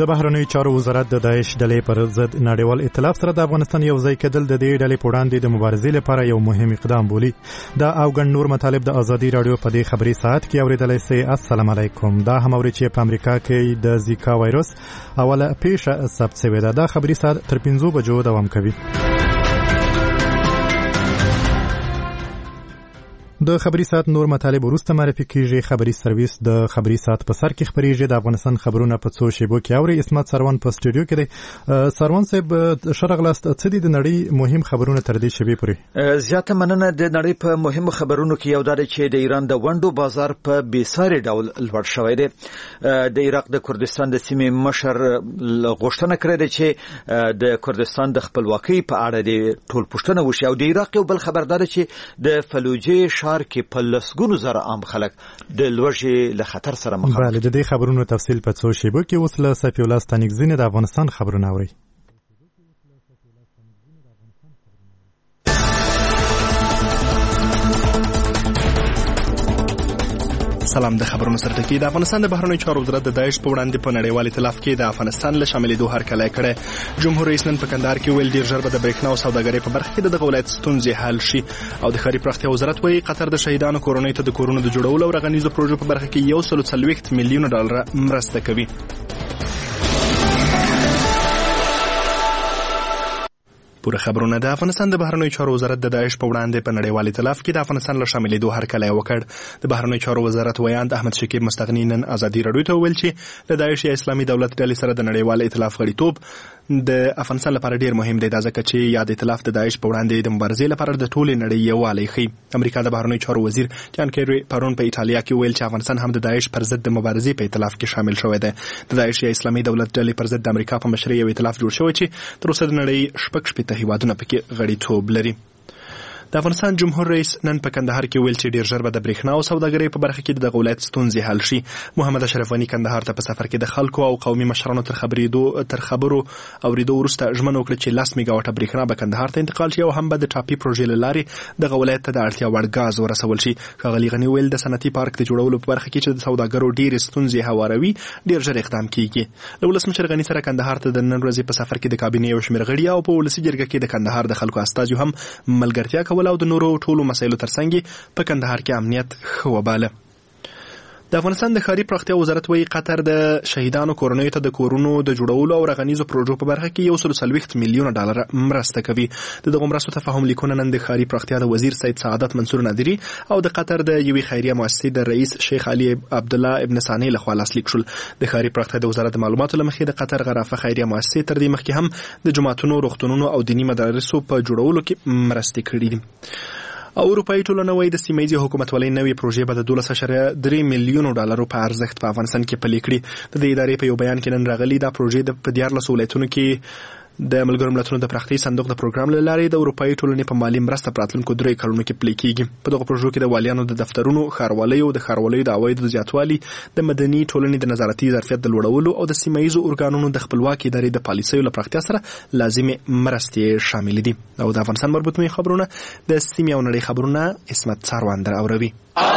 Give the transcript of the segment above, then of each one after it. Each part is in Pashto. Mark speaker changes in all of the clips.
Speaker 1: د بهرنیو چارو وزارت د داعش ډلې پر ضد نړیوال ائتلاف سره د افغانستان یو ځای کېدل د دې ډلې په وړاندې د مبارزې لپاره یو مهم اقدام بولي. دا او ګڼ نور مطالب د ازادي رادیو په دې خبري ساعت کې اوریدلای شئ. السلام علیکم. دا هم اوري چې په امریکا کې د زیکا وایرس اوله پیښه ثبت شوې ده. دا خبري ساعت تر 5 بجو دوام کوي. د خبري ساعت نور مطالب وروسته معرفي کیږي. خبري سرویس د خبري ساعت په سر کې خبريږي. د افغانستان خبرونه په څو شیبو کې اوري. اسمت سروان په سټوډیو کې دی. سروان صاحب شرغلاست څه دي د نړۍ مهم خبرونه تر دې شیبې پورې؟
Speaker 2: زیاته مننه. د نړۍ په مهم خبرونو کې یو دا چې د ایران د ونډو بازار په بیساري ډول لوړ شوی دی. د عراق د کردستان د سیمې مشر غوښتنه کړې ده چې د کردستان د خپلواکۍ په اړه د ټول پوښتنه وشي. او د عراق یو بل خبردار چې د فلوجې کې په لسګونو زره عام خلک د لوږې له خطر سره مخ دي.
Speaker 1: د دې خبرونو تفصیل په څو شیبو کې اوس له صفي الله ستانکزین د افغانستان خبرونه اوري.
Speaker 3: سلام. د خبرونو سرټکی. د افغانستان د بهرنیو چارو وزارت د داعش په وړاندې په نړیوال ائتلاف کې د افغانستان له شاملېدو هرکلی کړی. جمهور رئیس نن په کندهار کې ویل ډیر ژر به د برېښنا او سوداګرۍ په برخه کې دغه ولایت ستونزې حل شي. او د ښاري پراختیا وزارت وایي قطر د شهیدانو کورنۍ ته د کورونو د جوړولو او رغنیزو پروژو په برخه کې 140 میلیون ډالر مرسته کوي. پوره خبرونه. د افغانستان د بهرنیو چارو وزارت د داعش په وړاندې په نړیوال ائتلاف کې د افغانستان له شاملېدو هرکلی وکړ. د بهرنیو چارو وزارت ویاند احمد شکیب مستغنی نن ازادي رادیو ته ویل چې د داعش یا اسلامي دولت ډلې سره د نړیوال ائتلاف غړیتوب د افغانستان لپاره ډیر مهم دی. دا ځکه چې یاد ائتلاف د داعش په وړاندې د مبارزې لپاره د ټولې نړۍ یووالی ښیي. امریکا د بهرنیو چارو وزیر جان کیری پرون په ایټالیا کې ویل چې افغانستان هم د داعش پر ضد د مبارزې په ائتلاف کې شامل شوی دی. د داعش یا اسلامي دولت ډلې پر ضد د امریکا په مشرۍ یو ائتلاف جوړ شوی چې تر اوسه د نړۍ 16 هیوادونه پکې غړیتوب لري. د افغانستان جمهور رئیس نن په کندهار کې ویل چې ډیر ژر به د برېښنا او سوداګرۍ په برخه کې د ولایت ستونزې حل شي. محمد اشرف غنی کندهار ته په سفر کې د خلکو او قومي مشرانو تر خبرو اوریدو وروسته ژمنه وکړه چې 10 میگاواټه برېښنا به کندهار ته انتقال شي او هم به د ټاپي پروژې له لارې دغه ولایت ته د اړتیا وړ غاز ورسول شي. ښاغلي غنی ویل د صنعتي پارک د جوړولو په برخه کې چې د سوداګرو ډېرې ستونزې هواروي ډیر ژر اقدام کیږي. له ولسمشر غنی سره کندهار ته د نن ورځې په سفر کې د کابینې یو شمېر غړي او په ولسي جرګه کې د کندهار د خلکو استازي هم ملګرتیا کول او د نورو ټولو مسایلو ترڅنګ په کندهار کې امنیت ښه وباله. د افغانستان د ښاري پراختیا وزارت وایي قطر د شهیدانو کورنیو ته د کورونو د جوړولو او رغنیزو پروژو په برخه کې 140 میلیون ډالر مرسته کوي. د دغه مرستو تفاهم لیکونه نن د ښاري پراختیا د وزیر سید سعادت منصور نادری او د قطر د یوې خیریه مؤسسې د رئیس شیخ علي عبدالله ابن ثانی لخوا لاسلیک شول. د ښاري پراختیا د وزارت معلوماتو له مخې د قطر غرافه خیریه مؤسسې تر دې مخکې هم د جماعتونو، روغتونونو او دینی مدارسو په جوړولو کې مرستې کړې دي. او اروپایي ټولنه وایي د سیمه‌ییزې حکومتولۍ نوې پروژې به د 12.3 میلیونو ډالرو په ارزښت په افغانستان کې پلي کړي. د دې ادارې په یو بیان کې نن راغلي دا پروژې په 14 ولایتونو کې د ملګرو ملتونو د پراختیا صندوق د پروګرام له لارې د اروپایي ټولنې په مالي مرسته په راتلونکو 3 کلونو کې پلي کیږي. په دغه پروژو کې د والیانو د دفترونو، ښاروالۍ د عوایدو د زیاتوالي، د مدني ټولنې د نظارتي ظرفیت د لوړولو او د سیمه‌ییزو ارګانونو د خپلواکۍ ادارې د پالیسیو له پراختیا سره لازمي مرستې شامل دي. او د افغانستان مربوط خبرونه د سیمې او نړۍ خبرونه اسمت سروان در اوروي.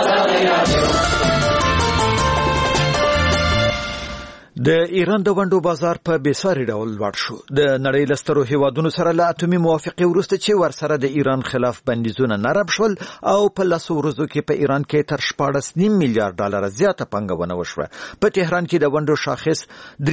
Speaker 2: د ایران د ونډو بازار په بیساري ډول لوړ شو. د نړۍ له سترو هیوادونو سره له اتومي موافقې وروسته چې ورسره د ایران خلاف بندیزونه نرم شول او په لسو ورځو کې په ایران کې تر 14.5 میلیارډ ډالر زیاته پانګونه وشوه. په تهران کې د ونډو شاخص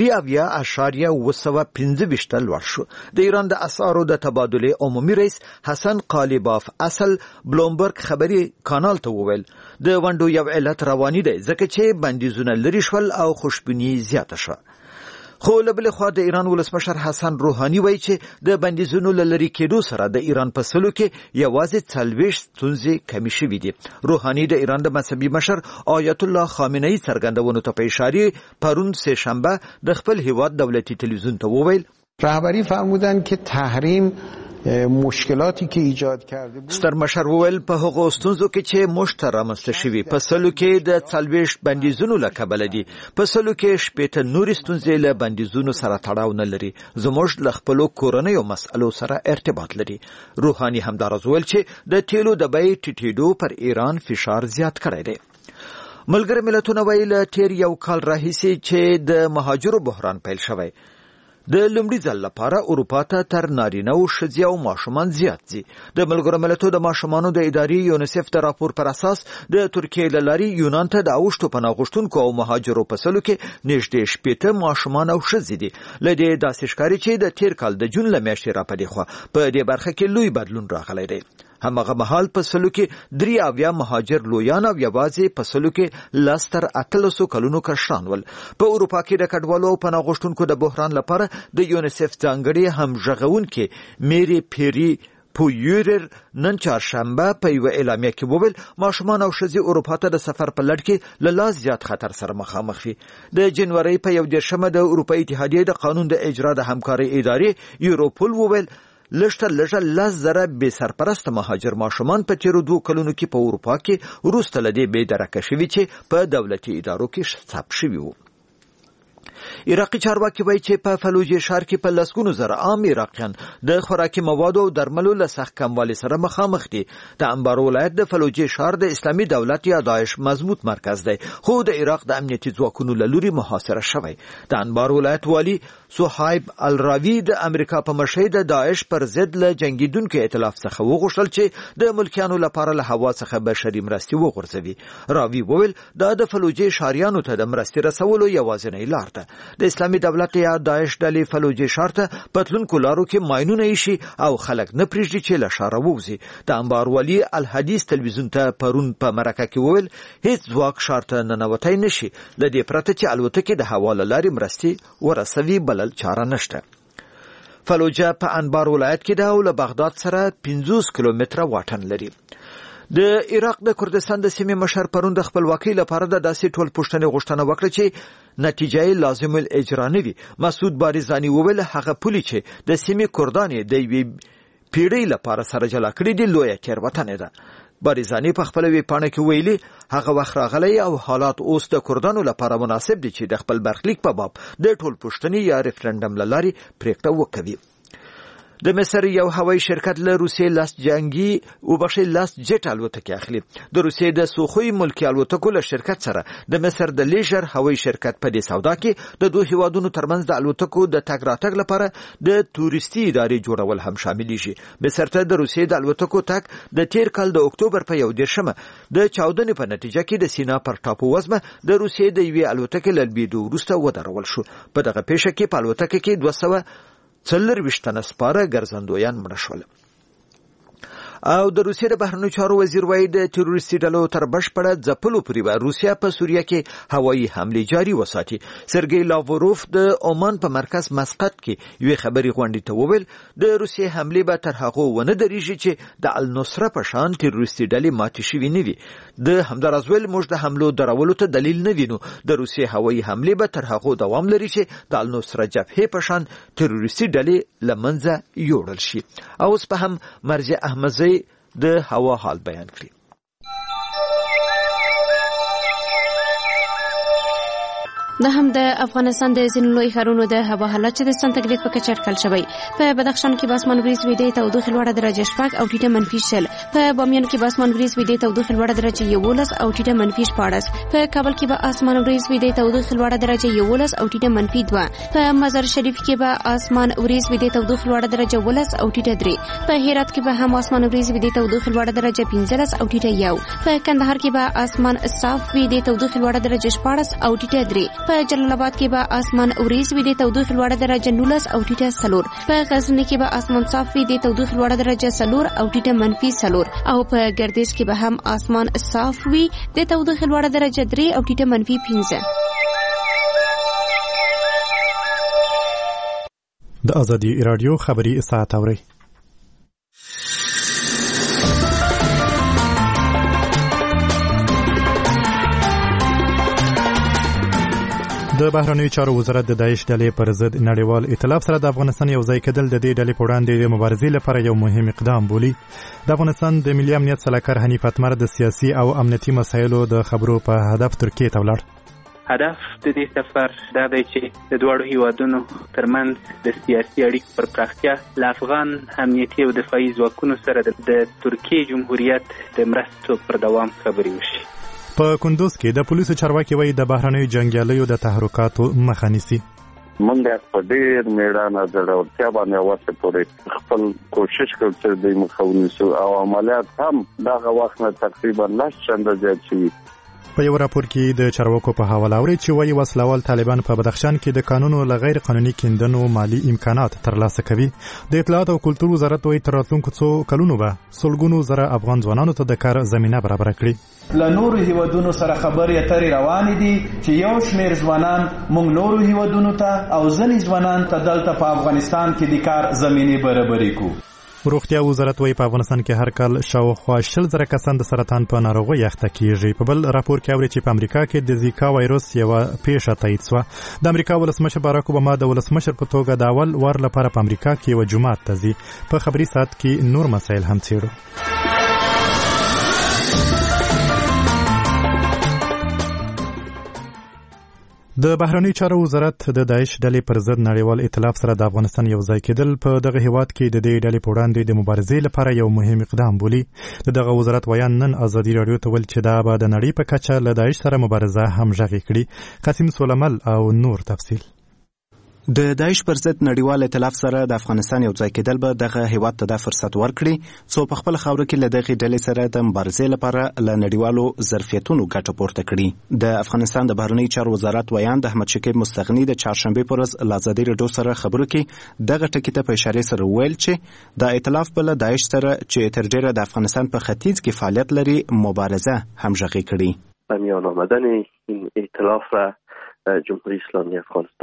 Speaker 2: 3.25 لوړ شو. د ایران د اسعارو د تبادلې عمومي رئیس حسن قالیباف اصل بلومبرګ خبري کانال ته وویل د ونډو یو علت رواني دی ځکه چې بندیزونه لري شول او خوشبیني زیاته شو. خو له بلې خوا د ایران ولسمشر حسن روحاني وایي چې د بندیزونو له لرې کېدو سره د ایران په سلو کې یوازې 40 ستونزې کمې شوې دي. روحاني د ایران د مذهبي مشر آیت الله خامنه‌ای څرګندونو ته په اشاره پرون سه شنبه د خپل هیواد دولتي تلویزیون ته وویل
Speaker 4: رهبری فرمودن که تحریم مشکلاتی که ایجاد کرده بود.
Speaker 2: ستر مشر وویل په هغو ستونزو کې چې مشت رامنځته شوي په سلو کې د 40 بندیزونو له کبله دي. په سلو کې 15 نورې ستونزې له بندیزونو سره تړاو نه لري. زموږ له خپلو کورنیو مسئلو سره ارتباط لري. روحاني همداراز وویل چې د تیلو د بیې ټیټېدو پر ایران فشار زیات کړی دی. ملګري ملتونه ویل تیر یو کال راهیسې چې د مهاجرو بحران پیل شوی د لومړي ځل لپاره اروپا ته تر نارینه او ښځې او ماشومان زیات دي. د ملګرو ملتونو د ماشومانو د ادارې یونیسف د راپور پر اساس د ترکیې له لارې یونان ته د اوښتو پناه غوښتونکو او مهاجرو په سلو کې نږدې 80 ماشومان او ښځې دي. له دې داسې ښکاري چې د تیر کال د جون له میاشتې راپدې خوا په دې برخه کې لوی بدلون راغلی دی. همغه مهال په سلو کې 83 مهاجر لویان او یوازې په سلو کې 10 تر 18 کلونو کشران ول. په اروپا کې د کډوالو او پناه غوښتونکو د بحران لپاره د یونیسف ځانګړي همغږونکې میری پیری پویورر نن چهارشنبه په یو اعلامیه کې وویل ماشومان او ښځې اروپا ته د سفر په لړ کې له لا زیات خطر سره مخامخ دي. د جنوري په 11 د اروپایي اتحادیې د قانون د اجرا د همکارۍ ادارې یوروپول وویل لږ 10,000 بې سرپرسته مهاجر ماشومان په تیرو 2 کلونو کې په اروپا کې وروسته له دې بې درکه شوي چې په دولتي ادارو کې ثبت شوي وو. عراقي چارواکي وایي چې په فلوجې ښار کې په لسګونو زره عام عراقیان د خوراکي موادو او درملو له سخت کموالي سره مخامخ دي. د انبار ولایت د فلوجې ښار د اسلامي دولت یا داعش مضبوط مرکز دی خو د عراق د امنیتي ځواکونو له لوري محاصره شوی. د انبار ولایت والی صهیب الراوی د امریکا په مشرۍ د داعش پر ضد له جنگیدونکو ائتلاف څخه وغوښتل چې د ملکیانو لپاره له هوا څخه بشري مرستې وغورځوي. راوی وویل دا د فلوجې ښاریانو ته د مرستې رسولو یوازینۍ لار ده. د اسلامي دولت یا داعش ډلې فلوجې ښار ته په تلونکو لارو کې ماینونه ایښي او خلک نه پرېږدي چې له ښاره ووځي. د انبار ولي الحدیث تلویزیون ته پرون په مرکه کې وویل هیڅ ځواک ښار ته ننوتی نشي له دې پرته چې الوتکې د هوا له لارې مرستې ورسوي بلل چاره نشته. فلوجه په انبار ولایت کې ده او له بغداد سره 50 کیلومتره واټن لري. د عراق د کردستان د سیمې مشر پرون د خپلواکۍ لپاره د داسې ټول پوښتنې غوښتنه وکړه چې نتیجه یې لازم الاجرا نه وي. مسعود بارزانی وویل هغه پولې چې د سیمې کردان د یوې پیړۍ لپاره سره جلا کړي دي لویه تېروتنه ده. بارزانی په خپل ویبپاڼه کې ویلي هغه وخت راغلی او حالات اوس د کردانو لپاره مناسب دي چې د خپل برخلیک په باب د ټول پوښتنې یا ریفرنډم له لارې پریکړه وکړي. د مصر یو هوایي شرکت له روسیې لاس جټ الوتکې اخلي. د روسیې د سوخوي ملکي الوتکو له شرکت سره د مصر د لیژر هوایي شرکت په دې سودا کې د دوه هیوادونو ترمنځ د الوتکو د تګ راتګ لپاره د تورستي ادارې جوړول هم شاملېږي. مصر ته د روسیې د الوتکو تګ د تیر کال د اکتوبر په 11 د چاودنې په نتیجه کې د سینا پر ټاپو وزمه د روسیې د یوې الوتکې له لوېدو وروسته ودرول شو. په دغه پیښه کې په الوتکه کې 240 تنه سپاره ګرځندویان مړه شول. او د روسیې د بهرنیو چارو وزیر وایي د تروریستي ډلو تر بشپړه ځپلو پورې به روسیه په سوریه کې هوایي حملې جاري وساتي. سرګی لاوروف د عمان په مرکز مسقط کې یوې خبري غونډې ته وویل د روسیې حملې به تر هغو ونه درېږي چې د النصره په شان تروریستي ډلې ماتې شوي نه وي. د همداراز ویل موږ د حملو درولو ته دلیل نه وینو. د روسیې هوایي حملې به تر هغو دوام لري چې د النصره جبهې په شان تروریستي ډلې له منځه یوړل شي. اوس په هم مرجع احمدزی د هوا حال بیان کړی.
Speaker 5: دا هم د افغانستان د ځینو لوی ښارونو د هوا حالت چې د ستن تکلیف په کچه اټکل شوی. په بدخشان کې به اسمان وریځ وي د تودوخې لوړه درجه 6 او ټیټه -0. په بامیان کې به اسمان وریځ وي د تودوخې لوړه درجه 11 او ټیټه -14. په کابل کې به اسمان وریځ وي د تودوخې لوړه درجه 11 او ټیټه -2. په مزار شریف کې به اسمان وریځ وي د تودوخې لوړه درجه 11 او ټیټه 3. په هرات کې به هم اسمان وریځ وي د تودوخې لوړه درجه 15 او ټیټه 1. په کندهار کې به اسمان صاف وي د تودوخې لوړه درجه 14 او ټیټه 3. په جلال آباد کې به اسمان وریځ وي د تودوخې لوړه درجه 19 او ټیټه 4. په غزنی کې به اسمان صاف وي د تودوخې لوړه درجه 4 او ټیټه -4. او په ګردیز کې به هم اسمان صاف وي د تودوخې لوړه درجه 3 او ټیټه -15.
Speaker 1: د ازادي رادیو خبری ساعت اوري. د بهرنیو چارو وزارت د داعش ډلې پر ضد نړیوال ائتلاف سره د افغانستان یو ځای کېدل د دې ډلې په وړاندې د مبارزې لپاره یو مهم اقدام بولي. د افغانستان د ملي امنیت سلاکار حنیف اتمر د سیاسي او امنیتي مسایلو د خبرو په هدف ترکیې ته ولاړ.
Speaker 6: هدف د دې سفر دا دی چې د دواړو هیوادونو ترمنځ د سیاسي اړیکو پر پراختیا له افغان امنیتي او دفاعي ځواکونو سره د ترکیې جمهوریت د مرستو پر دوام خبرې وشي.
Speaker 1: په کندوز کې د پولیسو چارواکي وایي د بهرنیو جنګیالیو د تحرکاتو مخه نیسي.
Speaker 7: موږ په ډېر میړانه زړورتیا باندې واسه پورې خپل کوشش کوو چې د مخاونیسو او عملیات هم دغه وخت نه تقریبا 10 چنده زیات شي.
Speaker 1: په یو راپور کې د چارواکو په حواله اوري چې وایي وسلوال طالبان په بدخشان کې د قانونو له غیر قانوني کیندنو مالی امکانات ترلاسه کوي. د اطلاعات او کلتور وزارت وایي تر راتلونکو څو کلونو به سلګونو زره افغان ځوانانو ته د کار زمینه برابر کړي.
Speaker 8: له نورو هیوادونو سره خبرې اترې روانې دي چې یو شمېر ځوانان موږ نورو هیوادونو ته او ځینې ځوانان ته دلته په افغانستان کې د کار زمینې برابرې کړو.
Speaker 1: روغتیا وزارت وایي په افغانستان کې هر کال شاوخوا 100,000 کسان د سرطان په ناروغۍ اخته کیږي. په بل راپور کې اوري چې په امریکا کې د زیکا وایروس یو پیښه تایید شوه. د امریکا ولسمشر باراک اوباما د ولسمشر په توګه د اول وار لپاره په امریکا کې یو جمعات ته ځي. په خبري ساعت کې نور مسایل هم څیړو. د بهرنیو چارو وزارت د داعش ډلې پر ضد نړیوال ائتلاف سره د افغانستان یو ځای کېدل په دغه هیواد کې د دې ډلې په وړاندې د مبارزې لپاره یو مهم اقدام بولي. دغه وزارت ویان نن ازادي رادیو ته ویل چې دا به د نړۍ په کچه له داعش سره مبارزه همغږي کړي. قاسم سولمل او نور تفصیل.
Speaker 9: د داعش پر ضد نړیوال ائتلاف سره د افغانستان یو ځای کېدل به دغه هیواد ته د فرصت ورکړي څو په خپل خاوره کې له دغه ډلې سره د مبارزې لپاره له نړیوالو ظرفیتونو ګټه پورته کړي. د افغانستان د بهرنیو چارو وزارت ویان د احمد شکیب مستغنی د چهارشنبه پر ورځ له ازادي رادیو سره خبرو کې دغه ټکی ته په اشاره سره ویل چې د ائتلاف بل داعش سره چې تر ډیره د افغانستان په ختیځ کې فعالیت لري مبارزه همغږي کړي.
Speaker 10: میان آمدن این ائتلاف جمهوری اسلامی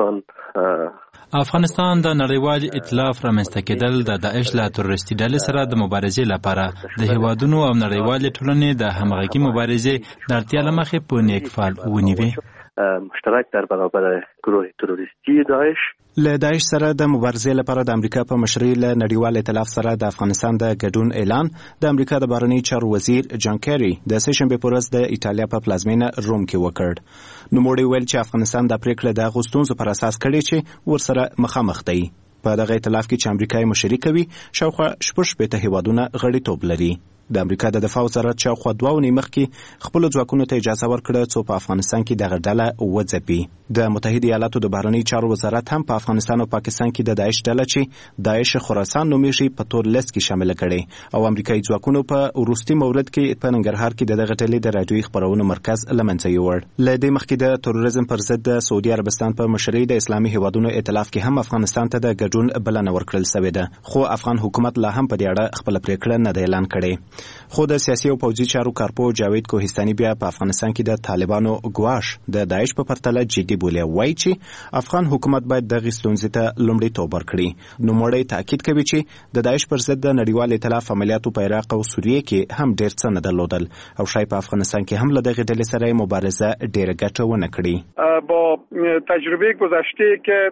Speaker 11: افغانستان د نړیوال ائتلاف رامنځته کېدل د داعش له تروریستي ډلې سره د مبارزې لپاره د هیوادونو او نړیوالې ټولنې د همغږي مبارزې د اړتیا له مخې په نیک فعل ونیوي.
Speaker 10: مشترک در برابر گروه تروریستی داعش
Speaker 9: له داعش سره د مبارزې لپاره د امریکا په مشرۍ له نړیوال ائتلاف سره د افغانستان د ګډون اعلان د امریکا د بهرنیو چارو وزیر جان کیری د سه شنبه په ورځ د ایټالیا په پلازمینه روم کې وکړ. نوموړي ویل چې افغانستان د پریکړې د غوښتنو پر اساس کړي چې ورسره مخامخ دی. په دغه ائتلاف کې چې امریکا یې مشري کوي شاوخوا 16 هیوادونه غړیتوب لري. د امریکا د دفاع وزارت شاوخوا 2 ونې مخکې خپل ځواکونو ته اجازه ورکړه څو په افغانستان کې دغه ډله وځپي. د متحده ایالاتو د بهرنیو چارو وزارت هم په افغانستان او پاکستان کې د داعش ډله چې داعش خراسان نومیږي په تور لیست کې شامل کړي او امریکایي ځواکونو په وروستي مورد کې په ننګرهار کې د دغه ډلې د رادیوي خبرونو مرکز لمنځه یوړ. له دې مخکې د تروریزم پر ضد د سعودي عربستان په مشرۍ د اسلامي هیوادونو ائتلاف کې هم افغانستان ته د ګډون بلنه ورکړل شوې ده خو افغان حکومت لا هم په دې اړه خپل پریکړه نه دی اعلان کړې. خو د سیاسي او پوځي چارو کارپو جاوید کوهستاني بیا په افغانستان کې د طالبانو ګواښ د داعش په پرتله جدي بولي وایي چې افغان حکومت باید دغه ستونزې ته لومړیتوب ورکړي. نوموړی تاکید کوي چې د داعش پر ضد د نړیوال ائتلاف عملیاتو په عراق او سوریه کې هم ډېر څه نه درلودل او شاید په افغانستان کې هم له دغه ډلې سره مبارزه ډېره ګټه ونه کړي.
Speaker 12: با تجربه گذشته که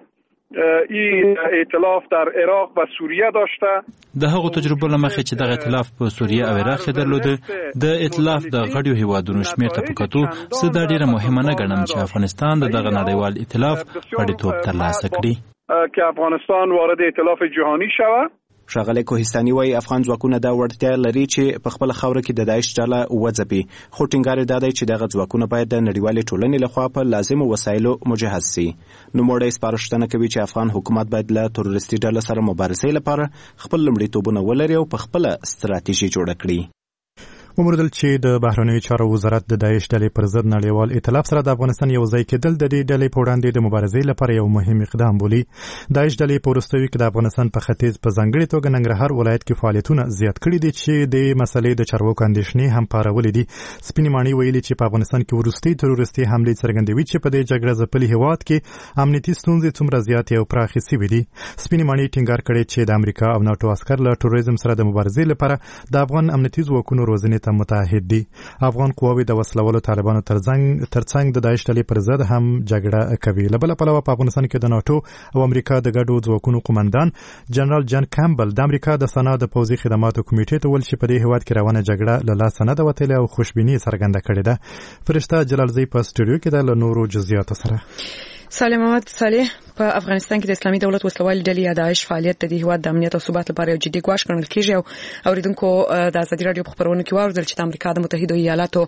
Speaker 12: این ائتلاف در عراق و سوریه داشته
Speaker 11: د هغو تجربو له مخې چې دغه ائتلاف په سوریه او عراق کې درلوده د ائتلاف د غړیو هیوادونو شمېر ته په کتو زه دا ډېره مهمه نه ګڼم چې افغانستان د دغه نړیوال ائتلاف غړیتوب ترلاسه کړي
Speaker 12: که افغانستان وارد ائتلاف جهانی شود.
Speaker 9: ښاغلی کوهستاني وایي افغان ځواکونه دا وړتیا لري چې په خپل خاوره کې د داعش ډله وځپي خو ټینګار یې دا دی چې دغه ځواکونه باید د نړیوالې ټولنې لخوا په لازمو وسایلو مجهز شي. نوموړی سپارښتنه کوي چې افغان حکومت باید له تروریستي ډلو سره مبارزې لپاره خپل لومړیتوبونه ولري او په خپله ستراتیژي جوړه کړي.
Speaker 1: وموندل چې د بهرنیو چارو وزارت د داعش ډلې پر ضد نړیوال ائتلاف سره د افغانستان یو ځای کېدل د دې ډلې په وړاندې د مبارزې لپاره یو مهم اقدام بولي. داعش ډلې په وروستیو کې د افغانستان په ختیځ په ځانګړې توګه ننګرهار ولایت کې فعالیتونه زیات کړي دي چې د مسلې د چارواکو اندېښنې هم پارولې دي. سپینې ماڼۍ ویلي چې په افغانستان کې وروستي تروریستي حملې څرګندوي چې په دې جګړه ځپلي هیواد کې امنیتي ستونزې څومره زیاتې او پراخې شوې دي. سپینې ماڼۍ ټینګار کړی چې د امریکا او ناټو عسکر له تروریزم سره د مبارزې لپاره د افغان امنیتي ځواکونو روزنې ته متعهد دي. افغان قواوې د وسلوالو طالبانو ترڅنګ د داعش ډلې پر ضد هم جګړه کوي. له بله پلوه په افغانستان کې د ناټو او امریکا د ګډو ځواکونو قومندان جنرال جان کامبل د امریکا د سنا د پوځي خدماتو کمیټې ته ویل چې په دې هیواد کې روانه جګړه له لاسه نه ده وتلې او خوشبیني څرګنده کړې ده. فرشته جلالزی په سټوډیو کې د نورو جزئیاتو سره.
Speaker 13: سالم محمد صالح په افغانستان کې د اسلامي دولت وسلوال ډلې یا داعش فعالیت د هیواد د امنیت او ثبات لپاره یو جدي ګواښ ګڼل کیږي او اوریدونکو د ازادي رادیو په خبرونه کې واورل چې د امریکا د متحده ایالاتو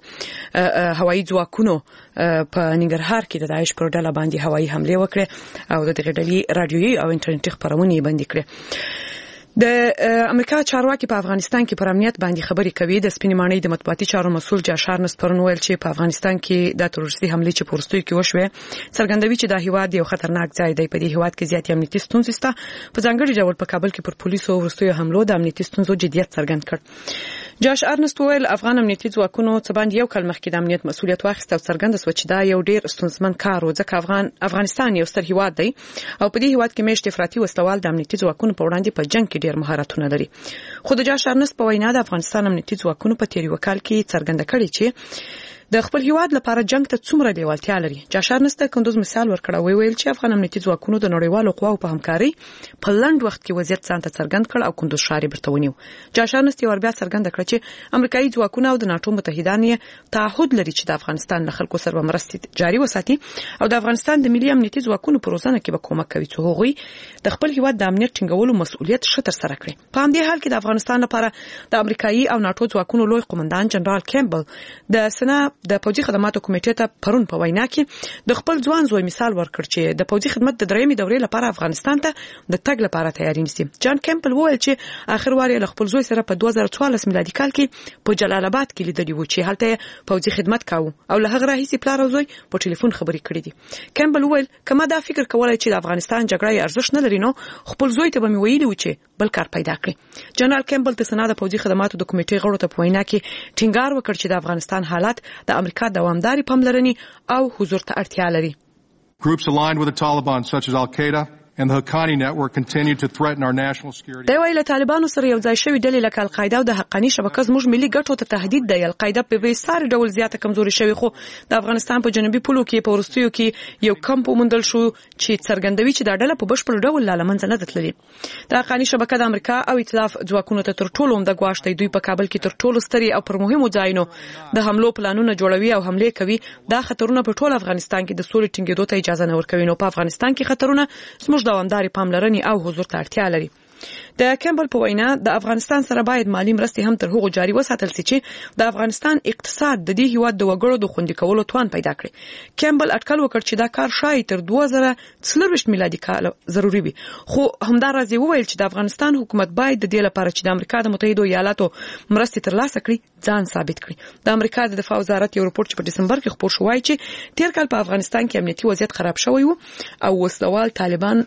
Speaker 13: هوایي ځواکونو په ننګرهار کې د داعش پر ډله باندې هوایي حمله وکړه او د دغه ډلې رادیويي او انټرنیټي خبرونه بندي کړې. د امریکا چارواکي په افغانستان کې پر امنیت باندې خبرې کوي. د سپینمانۍ د مطبوعاتي چارو مسول جاشارنس پرون ویل چې په افغانستان کې د تروریستي حمله چې پورستوي کې وشوه څرګندوي چې د هیواد یو خطرناک ځای دی. په دې هیواد کې زیات امنیتي ستونزې شته. په ځانګړي ډول په کابل کې پر پولیسو ورستوي حملو د امنیتي ستونزو جديت څرګند کړ. جاش ارنست ویل افغان امنیتي ځواکونو څه باندې یو کال مخکې د امنیت مسولیت واخیسته او څرګنده شو چې دا یو ډیر ستونزمن کار و ځکه افغانستان یو ستر هیواد دی او په دې هیواد کې مېشت افراطي وسلوال د امنیتي ځواکونو په وړاندې په جنگ کې ډیر مهارتونه لري. خو د جاش ارنست په وینا د افغانستان امنیتي ځواکونو په تیری وکال کې څرګنده کړي چې د خپل هیواد لپاره جنگ ته څومره لیوالتیا لري. جاش ارنست کندوز مثال ورکړ ویل چې افغان امنیتي ځواکونو د نړیوالو قواو په همکاري په لنډ وخت کې وضعیت ځان ته څرګند کړ او کندوز ښار برته ونیو. جاش ارنست یو بیا څرګند کړ چې امریکایي ځواکونه او د ناتو متحدان یې تعهد لري چې د افغانستان له خلکو سره مرستې جاري وساتي او د افغانستان د ملي امنیتي ځواکونو په روزنه کې به کومک کوي چې هغوی د خپل هیواد د امنیت ټینګولو مسؤلیت شتر سره کړي. په همدې حال کې د افغانستان لپاره د امریکایي او ناتو ځواکونو لوی قومندان جنرال کیمبل د سنا د پوځي خدماتو کمیټې ته پرون په وینا کې د خپل ځوان زوی مثال ورکړ چې د پوځي خدمت د درېمې دورې لپاره افغانستان ته د تګ لپاره تیاری نیسي. جان کیمبل وویل چې اخر واري له خپل زوی سره په 2014 میلادي کال کې په جلال آباد کې لیدلی و چې هلته پوځي خدمت کاوه او له هغه راهیسې پلار او زوی په ټلیفون خبرې کړې دي. کیمبل وویل کما دا فکر کولای چې د افغانستان جګړه ارزښت نه لري نو خپل زوی ته به مې ویلي و چې بل کار پیدا کړي. جنرال کیمبل د سنا د پوځي خدماتو د کمیټې غړو ته په وینا کې ټینګار وکړ چې د افغانستان حالات د امریکا دوامداري پاملرنې او حضور ته اړتیا لري.
Speaker 14: Groups aligned with the Taliban such as Al-Qaeda and the Haqqani network continue to threaten our national security.
Speaker 13: دا ویل طالبانو سره یو ځای شوی ډلې لکه القاعده او د حقانی شبکه زموږ ملي ګټو ته تهدید دی. القاعده په ویسار ډول زیاته کمزوري شوی خو د افغانستان په جنوبي پولو کې په ورستیو کې یو کمپ ومندل شو چې څرګندوي چې دا ډله په بشپړ ډول لامنځ نه تللی. د حقانی شبکه د امریکا او ائتلاف ځواکونو ته تر ټولو عمده ګواښ دی. دوی په کابل کې تر ټولو ستري او پر مهمو ځایونو د حملو پلانونه جوړوي او حمله کوي. دا خطرونه په ټول افغانستان کې د سولې ټینګېدو ته اجازه نه ورکوي. نو په افغانستان کې خطرونه زموږ دوامداري پاملرنې او حضور ته اړتیا لري. د کیمبل په وینا د افغانستان سره باید مالی مرستې هم تر هغو جاري وساتل شي چې د افغانستان اقتصاد د دې هیواد د وګړو د خوندي کولو توان پیدا کړي. کیمبل اټکل وکړ چې دا کار شاید تر 2024 میلادي کال ضروري وي. خو همداراز وویل چې د افغانستان حکومت باید د دې لپاره چې د امریکا د متحده ایالاتو مرستې ترلاسه کړي ځان ثابت کړي. د امریکا د دفاع وزارت یو راپور چې په دسمبر کې خپور شوی چې تیر کال په افغانستان کې امنیتي وضعیت خراب شوی و او وسلوال طالبان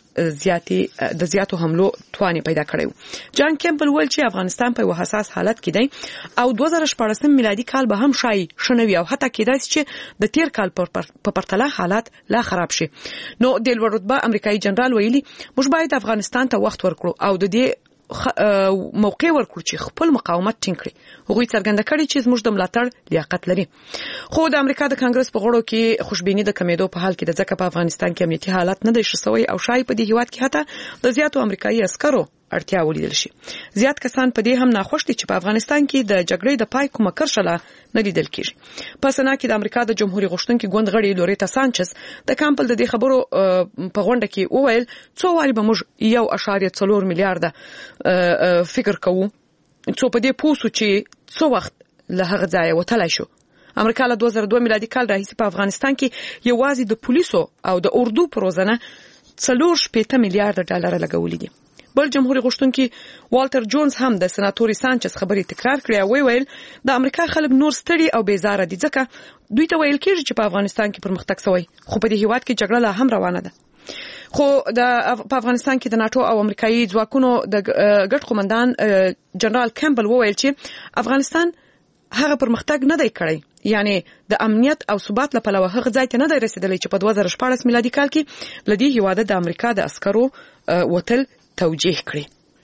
Speaker 13: زیاتو حملو توان پیدا کړی. جان کیمبل ویل چې افغانستان په حساس حالت کې دی او 2014 میلادي کال به هم شای شنوي او حتی کېدای شي چې د تیر کال په پرتله حالات لا خراب شي. نو د لوړ رتبه امریکایي جنرال ویلي موږ باید افغانستان ته وخت ورکړو او د دې موقع ورکړو چې خپل مقاومت ټینګ کړي. هغوی څرګنده کړي چې زموږ د ملاتړ لیاقت لري. خو د امریکا د کانګرس په غړو کې خوشبیني د کمیدو په حال کې د ځکه په افغانستان کې امنیتي حالات نه دی ښه شوی او شای په دې هیواد کې حتی د زیاتو امریکایي عسکرو اړتیا ولیدل شي. زیات کسان په دې هم ناخوښ دي چې په افغانستان کې د جګړې د پای کومه کرښه نه لیدل کیږي. په سنا کې د امریکا د جمهوریت غوښتونکي ګوند غړي لوریتا سانچز د کامپل د دې خبرو په غونډه کې وویل څو واري به موږ 1.4 میلیارډ فکر کوو څو په دې پوسو چې څو وخت له هغه ځای وتلای شو. امریکا له 2002 میلادي کال راهیسې په افغانستان کې یوازې د پولیسو او د اردو پروزنه 4.8 میلیارډ ډالر لګولې دي. بل جمهوریت غوښتونکي والټر جونز هم د سناتوري سانچز خبرې تکرار کړې او ویل د امریکا خلک نور ستړي او بیزاره دي ځکه دوی ته ویل کېږي چې په افغانستان کې پرمختګ شوی خو په دې هیواد کې جګړه لا هم روانه ده. خو په افغانستان کې د ناتو او امریکایي ځواکونو د ګډ قومندان جنرال کیمبل وویل چې افغانستان هغه پرمختګ نه دی کړی یعنی د امنیت او ثبات لپاره هغه ځای ته نه دی رسیدلی چې په 2014 میلادي کال کې لدی هیواد د امریکا د عسکرو وتل توجیه کړي.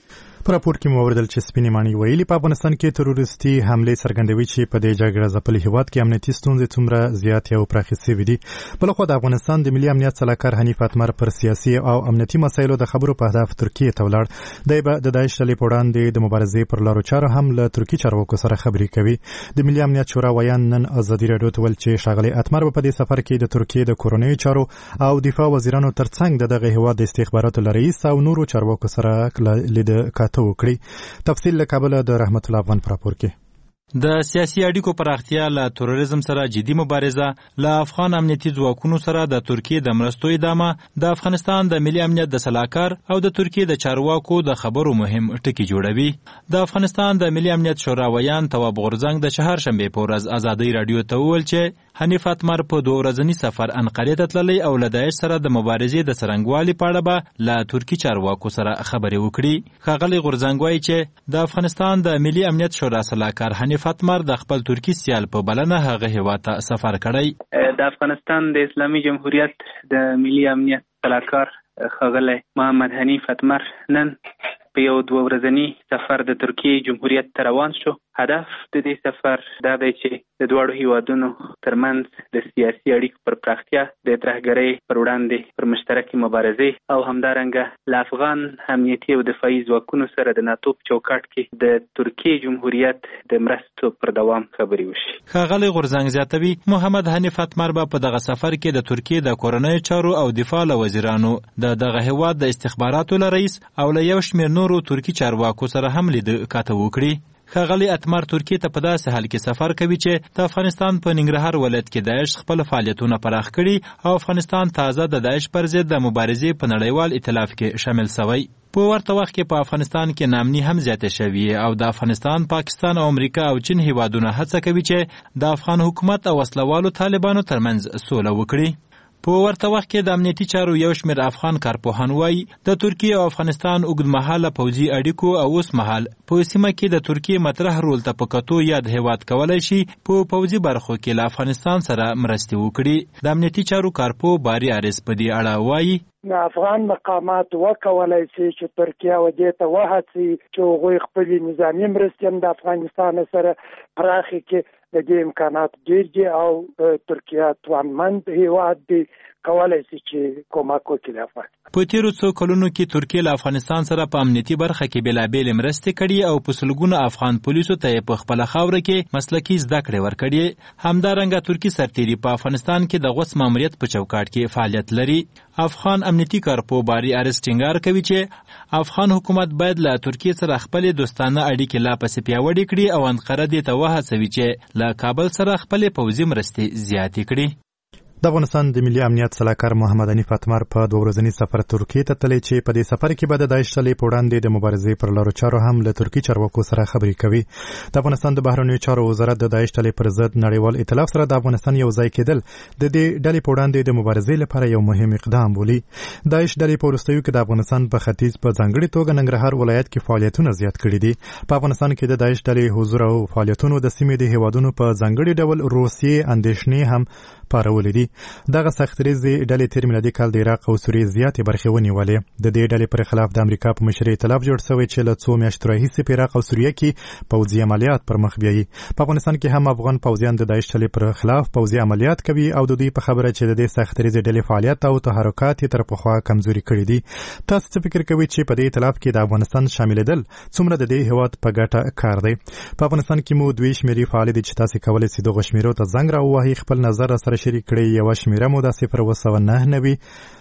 Speaker 1: په راپور کې مو اوریدل چې سپینې ماڼۍ ویلي په افغانستان کې تروریستي حملې څرګندوي چې په دې جګړه ځپلي هیواد کې امنیتي ستونزې څومره زیاتې او پراخې شوې دي. بلخوا د افغانستان د ملي امنیت سلاکار حنیف اتمر پر سیاسي او امنیتي مسایلو د خبرو په هدف ترکیې ته ولاړ. دی به د داعش ډلې په وړاندې د مبارزې پر لارو چارو هم له ترکي چارواکو سره خبرې کوي. د ملي امنیت شورا ویان نن ازادي راډیو ته ویل چې ښاغلی اتمر په دې سفر کې د ترکیې د کورنیو چارو او دفاع وزیرانو ترڅنګ دغه هیواد د استخباراتو له رئیس او نورو چارواکو سره لید کاته وکړي. تفصیل له کابل د رحمت الله افغان پر راپور کې.
Speaker 11: د سیاسي اړیکو پراختیا له تروریزم سره جدي مبارزه له افغان امنیتي ځواکونو سره د ترکیې د مرستو ادامه د افغانستان د ملي امنیت د سلاکار او د ترکیې د چارواکو د خبرو مهم ټکی جوړوي. د افغانستان د ملي امنیت شورا ویان تواب غورزنګ د چهارشنبه په ورځ ازادي رادیو ته وویل چې حنیف اتمر په 2 ورځنی سفر انقرې ته تللی او له داعش سره د مبارزې د څرنګوالي په اړه به له ترکی چارواکو سره خبرې وکړي. ښاغلی غورزنګ وایي چې د افغانستان د ملي امنیت شورا سلاکار حنیف اتمر د خپل ترکی سیال په بلنه هغه هیواد ته سفر کړی.
Speaker 6: د افغانستان د اسلامي جمهوریت د ملي امنیت سلاکار ښاغلی محمد حنیف اتمر نن په یو 2 ورځنی سفر د ترکیې جمهوریت ته روان شو. هدف د دې سفر دا دی چې د دواړو هیوادونو ترمنځ د سیاسي اړیکو پر پراختیا، د ترهګرۍ پر وړاندې پر مشترکې مبارزې او همدارنګه له افغان امنیتي او دفاعي ځواکونو سره د ناتو په چوکاټ کې د ترکیې جمهوریت د مرستو پر دوام خبرې وشي.
Speaker 11: ښاغلی غورزنګ زیاتوي محمد حنیف اتمر به په دغه سفر کې د ترکیې د کورنیو چارو او دفاع له وزیرانو د دغه هیواد د استخباراتو له رئیس او له یو شمېر نورو ترکي چارواکو سره هم لید کاته وکړي. ښاغلی اتمر ترکیې ته په داسې حال کې سفر کوي چې د افغانستان په ننګرهار ولایت کې داعش خپل فعالیتونه پراخ کړي او افغانستان تازه د داعش پر ضد د مبارزې په نړیوال ائتلاف کې شامل شوی. په ورته وخت کې په افغانستان کې نامني هم زیاته شوې او د افغانستان، پاکستان او امریکا او چین هیوادونه هڅه کوي چې د افغان حکومت او وسلوالو طالبانو ترمنځ سوله وکړي. په ورته وخت کې د امنیتي چارو یو شمېر افغان کارپوهان وایي د ترکیې او افغانستان اوږدمهاله پوځي اړیکو او اوس مهال په سیمه کې د ترکیې مطرح رول ته په کتو یاد هیواد کولی شي په پوځي برخو کې له افغانستان سره مرستې وکړي. د امنیتي چارو کارپو باری عارض په دې اړه وایي
Speaker 15: افغان مقامات وکولای شي چې ترکیه ودې ته وهڅي چې هغوی خپلې نظامي مرستې د افغانستان سره پراخې کړي. د دې امکانات ډېر دي او ترکیه توانمند هیواد دی، کولای شي چې کومک وکړي افغانستان.
Speaker 11: په تیرو څو کلونو کې ترکیه له افغانستان سره په امنیتي برخه کې بېلابېلې مرستې کړي او په سلګونه افغان پولیسو ته په خپله خاوره کې مسلکي زده کړې ورکړي. همدارنګه ترکي سرتیري په افغانستان کې د غوڅ ماموریت په چوکاټ کې فعالیت لري. افغان امنیتي کارپو باری عارض ټینګار کوي چې افغان حکومت باید له ترکیې سره خپلې دوستانه اړیکې لا پسې پیاوړې کړي او انقره دې ته وهڅوي چې له کابل سره خپلې پوځي مرستې زیاتې کړي.
Speaker 1: د افغانستان د ملي امنیت سلاکار محمد حنیف اتمر په 2 ورځنی سفر ترکیې ته تللی چې په دې سفر کې به د داعش ډلې په وړاندې د مبارزې پر لارو چارو هم له ترکي چارواکو سره خبرې کوي. د افغانستان د بهرنیو چارو وزارت د داعش ډلې پر ضد نړیوال ائتلاف سره د افغانستان یو ځای کېدل د دې ډلې په وړاندې د مبارزې لپاره یو مهم اقدام بولي. داعش ډلې په وروستیو کې د افغانستان په ختیځ په ځانګړې توګه ننګرهار ولایت کې فعالیتونه زیات کړي دي. په افغانستان کې د داعش ډلې حضور او فعالیتونو د سیمې د هیوادونو په ځانګړي ډول روسیې اندېښنې هم پارولې دي. دغه سختریزې ډلې تیر میلادي کال د عراق او سوریې زیاتې برخې ونیولې. د دې ډلې پر خلاف د امریکا په مشرۍ ائتلاف جوړ شوی چې له 2 میاشتو راهیسې په عراق او سوریې کې پوځي عملیات پر مخ بیایي. په افغانستان کې هم افغان پوځیان د داعش ډلې پر خلاف پوځي عملیات کوي او د دوی په خبره چې د دې سختریزې ډلې فعالیت او تحرکات یې تر پخوا کمزوري کړي دي. تاسو څه فکر کوئ چې په دې ائتلاف کې د افغانستان شاملېدل څومره د دې هیواد په ګټه کار دی؟ په افغانستان کې مو 2 شمېرې فعال دي چې تاسو کولی شئ دغو شمېرو ته زنګ راووهئ، خپل نظر سره شریک کړئ. یوه شمېره مو د 01990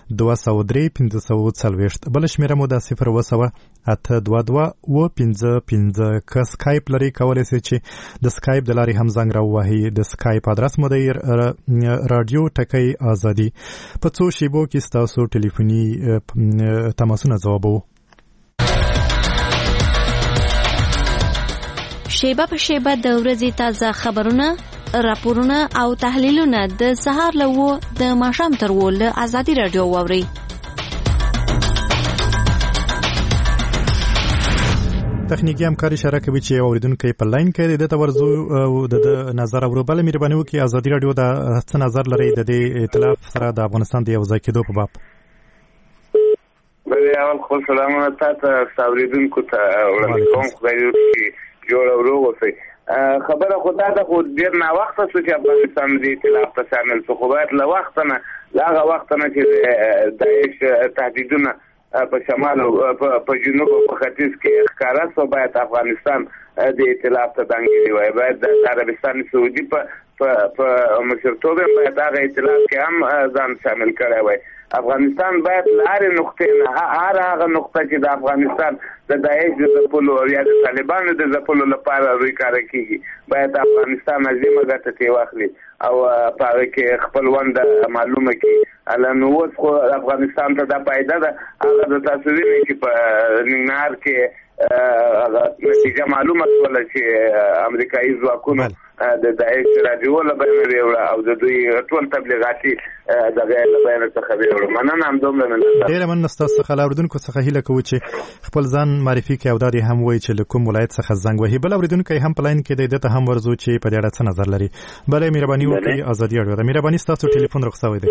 Speaker 1: 203 540، بل شمېره مو د 01822 955. که سکایپ لرئ کولی شئ چې د سکایپ د لارې هم زنګ راووهئ. د سکایپ ادرس مو دی رادیو ټکی ازادي. په څو شیبو کې ستاسو ټلیفوني تماسونه ځوابوو.
Speaker 16: شیبه په شیبه د ورځې تازه خبرونه، راپورونه او تحلیلونه د سهار له 9 د ماښام تر 10 له ازادي رادیو واورئ.
Speaker 1: تخنیکی همکار اشاره کوي چې اوریدونکو په لاین کې د تورزو او د نظر اورو بل مهرباني وکړي. ازادي رادیو د څه نظر لري د دې ائتلاف سره د افغانستان د یو ځای کېدو په باب؟
Speaker 7: بلې اول خو سلامونه تاسو اوریدونکو ته وړاندې کوم. خدای دې جوړ او روغ اوسئ. خبره خدا ده خو ډېر ناوخته شو چې افغانستان دې ائتلاف ته شامل شو، خو باید له وخته نه له هغه وخته نه چې داعش تهدیدونه په شمال او په جنوب او په ختیځ کې ښکاره شو، باید افغانستان د ائتلاف ته دانګېدلی وای. باید د عربستان سعودي په مشرتوب باید هغه ائتلاف کې هم ځان شامل کړی وای. افغانستان باید له هرې نقطې نه هغه نقطه چې د افغانستان د داعش د ځپلو او یا د طالبانو د ځپلو لپاره روی کاره کېږي، باید افغانستان عظیمه ګټه ترې واخلي او په هغه کې خپل ونډه معلومه کړي. نو اوس خو افغانستان ته دا فایده ده، هغه د تاسو وینئ چې په ننګرهار کې نتیجه معلومه شوله چې امریکایي ځواکونو د داعش راډیو له بیانه ویوړه او د دوی ټول تبلیغاتي دغه له بیانه څخه ویوړه. مننه همدومره مننه.
Speaker 1: ډېره مننه ستاسو څخه. له اورېدونکو څخه هیله کوو چې خپل ځان معرفي کړي او دا دې هم وایي چې له کوم ولایت څخه زنګ وهي. بل اورېدونکی هم په لاین کې دی، ده ته هم ورځو چې په دې اړه څه نظر لري. بله مهرباني وکړئ، ازادي راډیو ده. مهرباني ستاسو ټلیفون رخصت شوی دی.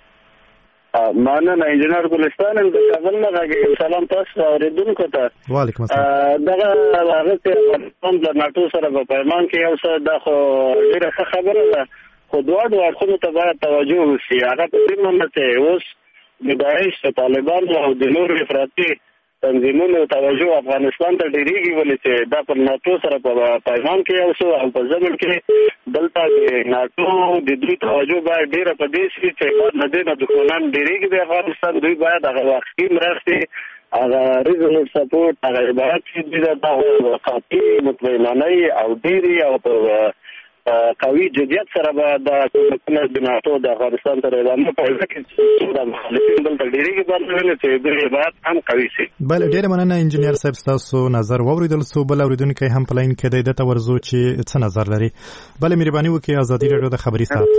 Speaker 17: مننه. انجینر ګلستان د کابل نه راغلی. سلام تاسو اوریدونکو ته.
Speaker 1: وعلیکم السلام.
Speaker 17: دغه هغه افغانستان د ناتو سره په پیمان کې یو څه د خو ډیره ښه خبره ده، خو دواړو اړخونو ته باید توجه وشي. هغه په دې معنی ته اوس د داعش، طالبانو او د نورو افراطي تنظیمونو توجه افغانستان ته ډیریږي، ولې چې دا په ناتو سره په پیمان کې یو څه او په ضمن کې دلته د ناتو د دوی توجه باید ډیره په دې شي چې نه د دښمنان ډیریږي د افغانستان. دوی باید هغه وختي مرستې، هغه ریزنل سپورټ، هغه عبارت چې د قاطع مطمئنانه او ډیری او په قوي جديت سره به د کومه د ناتو د افغانستان تر ادامه پاتې کیږي. د مخالفین بل ډیریږي باندې چې د عبارت هم قوي شي.
Speaker 1: بل ډیر مننه انجینر صاحب، تاسو نظر واوریدل سو. بل اوریدونکو هم په لاین کې د ورزو چې څه نظر لري. بل مهرباني وکړئ، ازادي راډیو د خبري ساعت.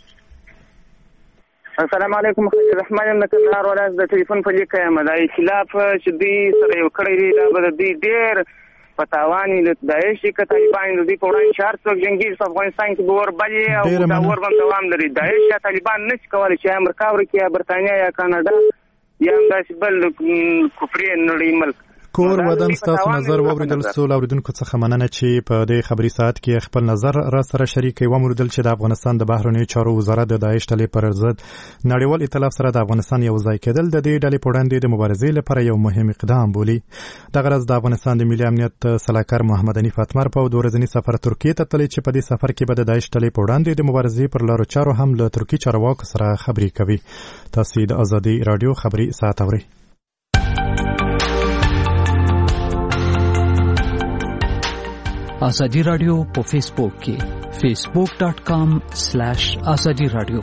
Speaker 18: السلام علیکم. خیر الرحمن یم. کندهار ولایت د ټلیفون په لیک یم. د ائتلاف چې دوی سره یو کړی دی دا به دوی ډیر پتاوانی د داعش کې طالبان د دې په وړاندې شهر څو جنگي په افغانستان کې به ور بلې او دا ور باندې دوام لري. داعش یا طالبان نشي کولای چې امریکا ورکه یا برتانیا یا کاناډا یا داسې بل کفري نړۍ ملک
Speaker 1: کور ودان. ستاسو نظر واوریدل سو. اوریدونکو څخه مننه چې په دې خبري ساعت کې خپل نظر را سره شریک کړي. وموردل چې د افغانستان د بهرنیو چارو وزارت د داعش ډلې پر ضد نړیوال ائتلاف سره د افغانستان یو ځای کېدل د دې ډلې په وړاندې د مبارزې لپاره یو مهم اقدام بولي. دغه ورځ د افغانستان د ملي امنیت سلاکار محمد حنیف اتمر په 2 ورځني سفر ترکیه ته تللی چې په دې سفر کې به د داعش ډلې په وړاندې د مبارزې پر لارو چارو هم له ترکیه چارواکو سره خبرې کوي. تاسو د ازادي رادیو خبري ساعت اورئ.
Speaker 19: ازادي رادیو په فیسبوک کې facebook.com/azadi radio.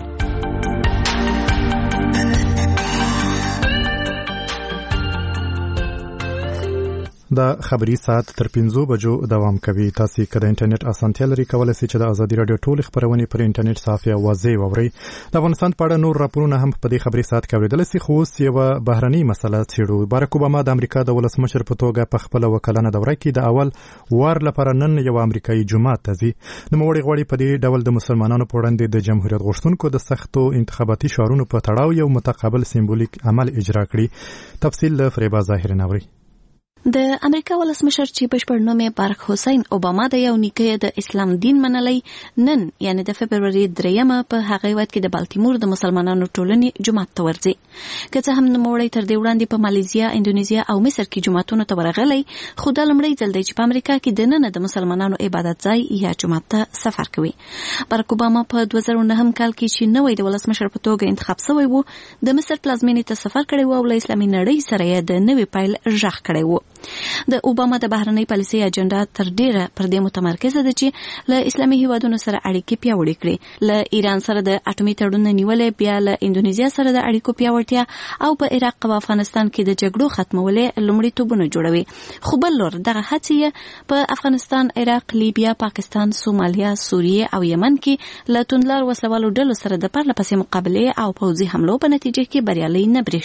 Speaker 1: دا خبري ساعت تر 5 بجو دوام کوي. تاسو که د انټرنیټ اسانتیا لري کولای شئ چې د ازادي رادیو ټول خبرونه پر انټرنیټ صفحه واضح واورئ. د افغانستان په اړه نور راپورونه هم په دې خبري ساعت کې اوریدل شي. خو یو بهرنۍ مسله څېړو. باراک اوباما د امریکا د ولسمشر په توګه په خپل وکالانه دوره کې د اول وار لپاره نن یو امریکایي جماعت ته ځي. نوموړي غواړي په دې ډول د مسلمانانو په وړاندې د جمهوریت غوښتونکو د سختو انتخاباتي شعارونو په تړاو یو متقابل سمبولیک عمل اجرا کړي. تفصیل له فریبا ظاهر نوري.
Speaker 16: د امریکا ولسمشر چې بشپړ نوم یې بارک حسین اوباما د یو نیکه د اسلام دین منلی نن یعنی د فبرवरी 3 په هغه وخت کې د بالټیمور د مسلمانانو ټولنې جماعت ته ورځي. که څه هم نوموړی تر دې وړاندې په مالیزیا، اندونیزیا او مصر کې جماعتونو ته ورغلی، خو د لومړي ځل دی چې په امریکا کې د نن د مسلمانانو عبادت ځای یا جماعت ته سفر کوي. بارک اوباما په 2009 کال کې چې نوې د ولسمشر په توګه انتخاب شوی وو، د مصر پلازمینې ته سفر کړی وو او له اسلامي نړۍ سره یې د نوې پیل ژغ کړی وو. د اوباما د بهرنۍ پالیسۍ اجنډا تر ډیره پر دې متمرکزه ده چې له اسلامي هیوادونو سره اړیکې پیاوړې کړي، له ایران سره د اټومي تړون نیولې، بیا له اندونیزیا سره د اړیکو پیاوړتیا او په عراق او افغانستان کې د جګړو ختمولې لومړیتوبونه جوړوي. خو بل لور دغه هڅې په افغانستان، عراق، لیبیا، پاکستان، سومالیا، سوریه او یمن کې له توندلار وسلوالو ډلو سره د پرله پسې مقابلې او پوځي حملو په نتیجه کې بریالي نه برېښي.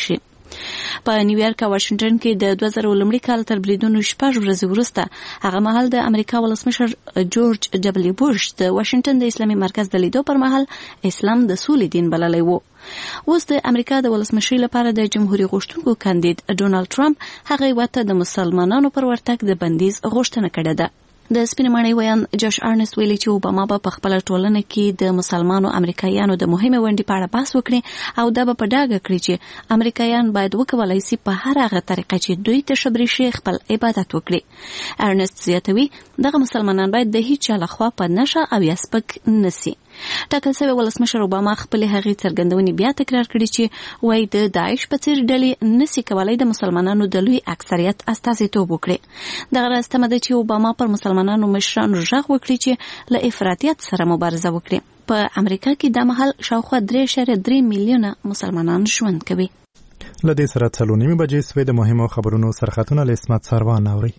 Speaker 16: په نیویارک او واشنگټن کې د 2000 لومړي کال تر بریدونو 6 ورځې وروسته هغه مهال د امریکا ولسمشر جورج دبليو بوش د واشنگټن د اسلامي مرکز د لیدو پر مهال اسلام د سولې دین بللی وو. اوس د امریکا د ولسمشرۍ لپاره د جمهوریت غوښتونکو کاندید ډونالد ټرمپ هغه وته د مسلمانانو پر ورتګ د بندیز غوښتنه کړې ده. د سپینمنۍ ویان جاش ارنست ویلي چې اوباما په خپل ټولنه کې د مسلمانو امریکایانو د مهمه ونډې په اړه بحث وکړي او دا په ډاګه کړی چې امریکایان باید وکولای شي په هر هغه طریقه چې دوی ته شبري شي خپل عبادت وکړي. ارنست زیاتوي دغه مسلمانان باید د هیڅ چا لخوا په نشه او یا سپک نسی. ټاکل شوی ولسمشر اوباما خپل هغې څرګندونې بیا تکرار کړي چې وایي د داعش په څیر ډلې نسی کولای د مسلمانانو د لوی اکثریت استازیتوب وکړي. دغه راز تمه ده چې اوباما پر مسلمانانو مشرانو غږ وکړي چې له افراطیت سره مبارزه وکړي. په امریکا کې د مهال شاوخوا 3.3 میلیونه مسلمانان ژوند کوي.
Speaker 1: لدې سره 3:30 بجې سوي د مهمو خبرونو سرخطونه له اسمت سروان اوري.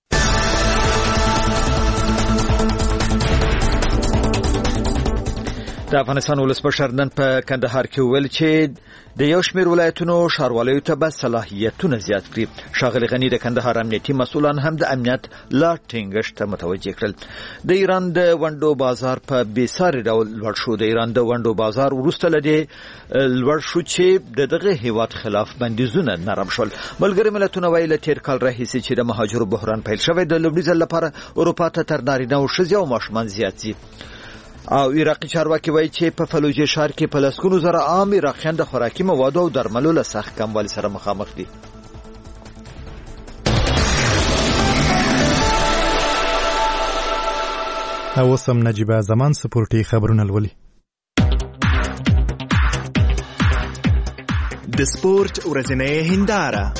Speaker 2: د افغانستان ولسمشر نن په کندهار کې ویل چې د یو شمېر ولایتونو ښاروالۍ ته به صلاحیتونه زیات کړي. ښاغلي غني د کندهار امنیتي مسؤلان هم د امنیت لا ټینګښت ته متوجه کړل. د ایران د ونډو بازار په بېساري ډول لوړ شو. د ایران د ونډو بازار وروسته لدې لوړ شو چې دغه هیواد خلاف بندیزونه نرم شول. ملګري ملتونه ویل تیر کال راهیسې چې د مهاجرو بحران پیل شوی د لومړي ځل لپاره اروپا ته تر نارینه او ښځې او ماشومان زیات دي. او عراقي چارواکي وایي چې په فلوجه ښار کې په لسګونو زره عام عراقیان د خوراکي موادو او درملو له سخت کموالي سره مخامخ دي.
Speaker 1: او سم نجيبه زمان سپورتي خبرونه لولي.
Speaker 3: د سپورت ورځنۍ هنداره.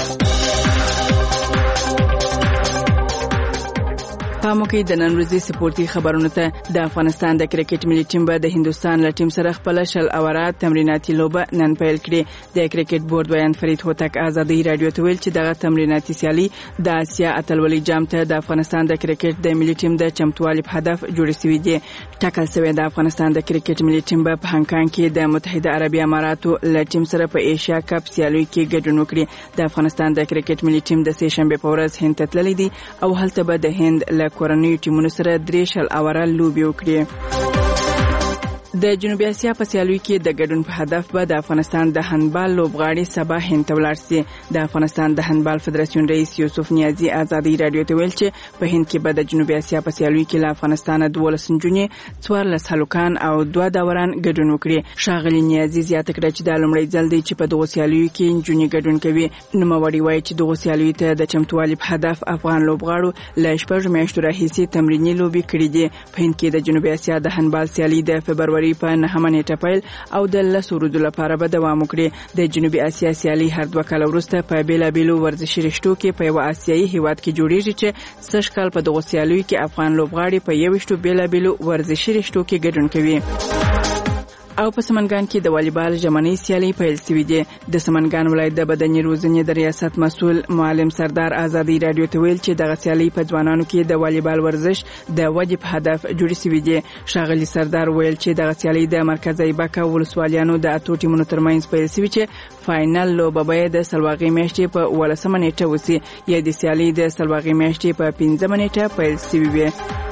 Speaker 20: پامو کې د نن ورځې سپورتي خبرونه ته د افغانستان د کرکټ ملي ټیم به د هندستان له ټیم سره خپل شل اوره تمریناتي لوبه نن پیل کړي. د کرکټ بورډ بیان فرید هوتک آزادۍ رادیو ته ویل چې دغه تمریناتي سیالي د آسیا اتلولي جام ته د افغانستان د کرکټ د ملي ټیم د چمتووالي په هدف جوړ شوی دی. ټاکل شوی د افغانستان د کرکټ ملي ټیم په هانګ کې د متحده عربي اماراتو له ټیم سره په ایشیا کپ سیالي کې ګډون وکړي. د افغانستان د کرکټ ملي ټیم د سه شنبه په ورځ هند ته تللی دی او هلته به د هند کورنۍ ټیمونو سره 3 اوره لوبي وکړي. د جنوبي اسیا په سیالیو کې د ګډون په هدف به د افغانستان د هندبال لوبغاړي سبا هند ته ولاړ شي. د افغانستان د هندبال فدراسیون رئیس یوسف نیازی آزادۍ رادیو ته ویل چې په هند کې به د جنوبي اسیا په سیالیو کې له افغانستان 12 نجونې 14 هلکان او 2 داوران ګډون وکړي. ښاغلي نیازی زیاته کړه چې د لومړي ځل دی چې په دغه سیالیو کې نجونې ګډون کوي. نوموړي وایي چې دغه سیالیو ته د چمتووالي په هدف افغان لوبغاړو له 6 میاشتو راهیسې تمریني لوبي کړې دي. په هند کې د جنوبي اسیا د هندبال سیالي د فبروري په 9 ټپایل او د 10 ورځو لپاره به دوام وکړي. د جنوبي اسیا سیالي هر 2 کال وروسته په بیلابیلو ورزشي رشتو کې په یو آسیایي هیواد کې جوړیږي چې سږ کال په دغه سیالیو کې افغان لوبغاړي په 21 بیلابیلو ورزشي رشتو کې ګډون کوي. او په سمنګان کې د والیبال ژمنۍ سیالي پیل شوې ده. د سمنګان ولایت د بدني روزنې د ریاست مسؤل معلم سردار آزادۍ رادیو ته ویل چې دغه سیالي په ځوانانو کې د والیبال ورزش د ودې په هدف جوړ شوې ده. ښاغلي سردار ویل چې دغه سیالي د مرکز ایباکا ولسوالیانو د اتو ټیمونو ترمنځ پیل شوې چې فائنل لوبه به د سلواغي میاشتې په 18 نیټه وسی. یا د سیالي د سلواغي میاشتې په 15 نیټه پیل شوې وي.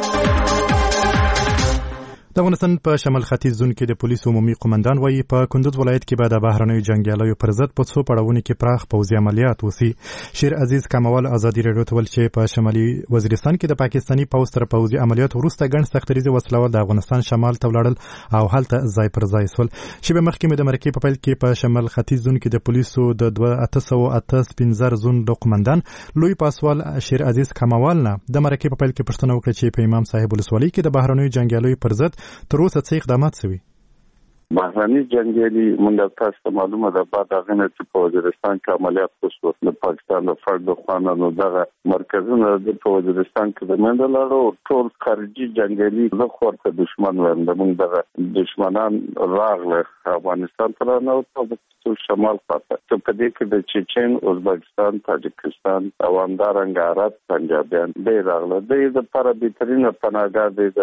Speaker 1: د افغانستان په شمال ختیځ زون کې د پولیسو عمومي قومندان وایي په کندوز ولایت کې به د بهرنیو جنګیالیو پر ضد په څو پړاوونو کې پراخ پوځي عملیات وشي. شیر عزیز کموال آزادۍ رادیو ته ویل چې په شمالي وزیرستان کې د پاکستاني پوځ تر پوځي عملیات وروسته ګڼ سختریزه وسلوال د افغانستان شمال ته ولاړل او هلته ځای پر ځای سول. شیبه مخکې د مرکې په پیل کې په شمال ختیځ زون کې د پولیسو د 2815 زون د قومندان لوی پاسوال شیر عزیز کموال نه د مرکې په پیل کې پوښتنه وکړه چې په امام صاحب ولسوالۍ کې د بهرنیو جنګیالیو پر ضد تر اوسه څه اقدامات شوي؟
Speaker 21: بهرني جنګیالي موږ تاسو معلومه ده بعد هغه نه چې په وزیرستان کې عملیات وشو د پاکستان د فرد خوانانو دغه مرکزونه د وزیرستان کې د منډلارو ټول خارجي جنګیالي له خورته دشمن ورنده موږ دغه دشمنان راغله افغانستان ته نه او شمال خاطر ته په دې کې د چچن ازبکستان تاجکستان او همدارنګه عرب پنجابیان د راغله د لپاره بهترینه پناهګاه دی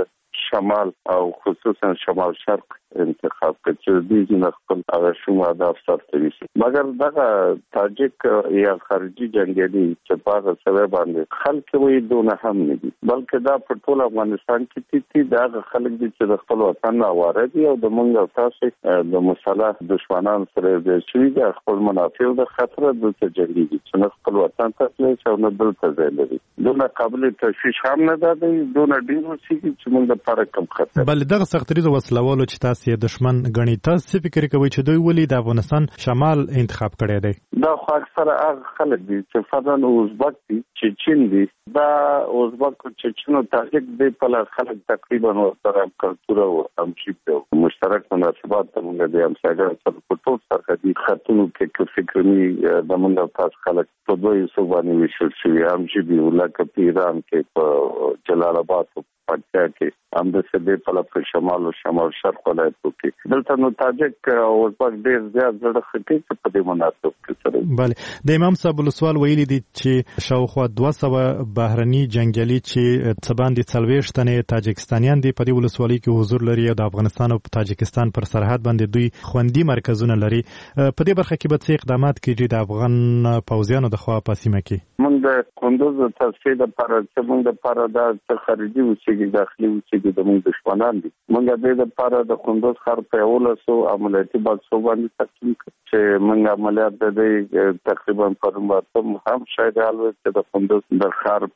Speaker 21: شمال او خصوصا شمال شرق انتخاب کړ چې دوی نه خپل هغه شومه د افسر تریسي مګر دغه تاجک یا خارجي جنگیالي چې په سبب باندې خلک وي دونه هم نه دي بلکې دا په ټول افغانستان کې چې دا خلک دي چې خپل وطن اواره دي او د مونږ تاسو د مصالح دشمنان سره د شوی د خپل منافع د خطر د تجربې دي چې خپل وطن ته څه نه دلته ځای لري دونه قابل تشویش هم نه ده دونه ډیر وسی چې موږ د فرق کم خطر
Speaker 1: بل دغه سختري د وسلوالو چې تاسو دشمن غني تاسو فکر کوي چې دوی ولې د افغانستان شمال انتخاب کړی دی
Speaker 21: دا خو اکثره هغه خلک دي چې فدان اوزبک دي چې چین دي دا اوزبک چې چینو تاجک دي په خلک تقریبا ورته کلتور او همشي مشترک مناسبات موږ د همسایګر سره په ټول سره دي خاطرونو کې فکرني د موږ تاسو خلک په دوی صوبانه وشل شي همشي دی ولکه په ایران کې په جلال آباد پټیا کې هم د سبې په شمال او شمال شرق ولایتو کې دلته نو تاجک او ازبک ډېر زیات زړه خټي په دې مناسب کې سره
Speaker 1: بله د امام صاحب سوال ویلي دي چې شاوخوا 200 بهرني جنگیالي چې څباندې 40 تنه تاجکستانیان دي په دې ولسوالۍ کې حضور لري او د افغانستان او تاجکستان پر سرحد باندې دوی خوندي مرکزونه لري په دې برخه کې به څه اقدامات کیږي د افغان پوځیانو د خوا په سیمه کې
Speaker 21: موږ د کندوز تصفیه لپاره چې موږ د لپاره د خارجي وسیلې داخلي وسیلې د موږ دشمنان دي موږ د لپاره د کندوز ښار په اولسو عملیاتي بکسو باندې تقسیم چې موږ عملیات د دې تقریبا پرماتم هم شاید حالوي چې د کندوز د ښار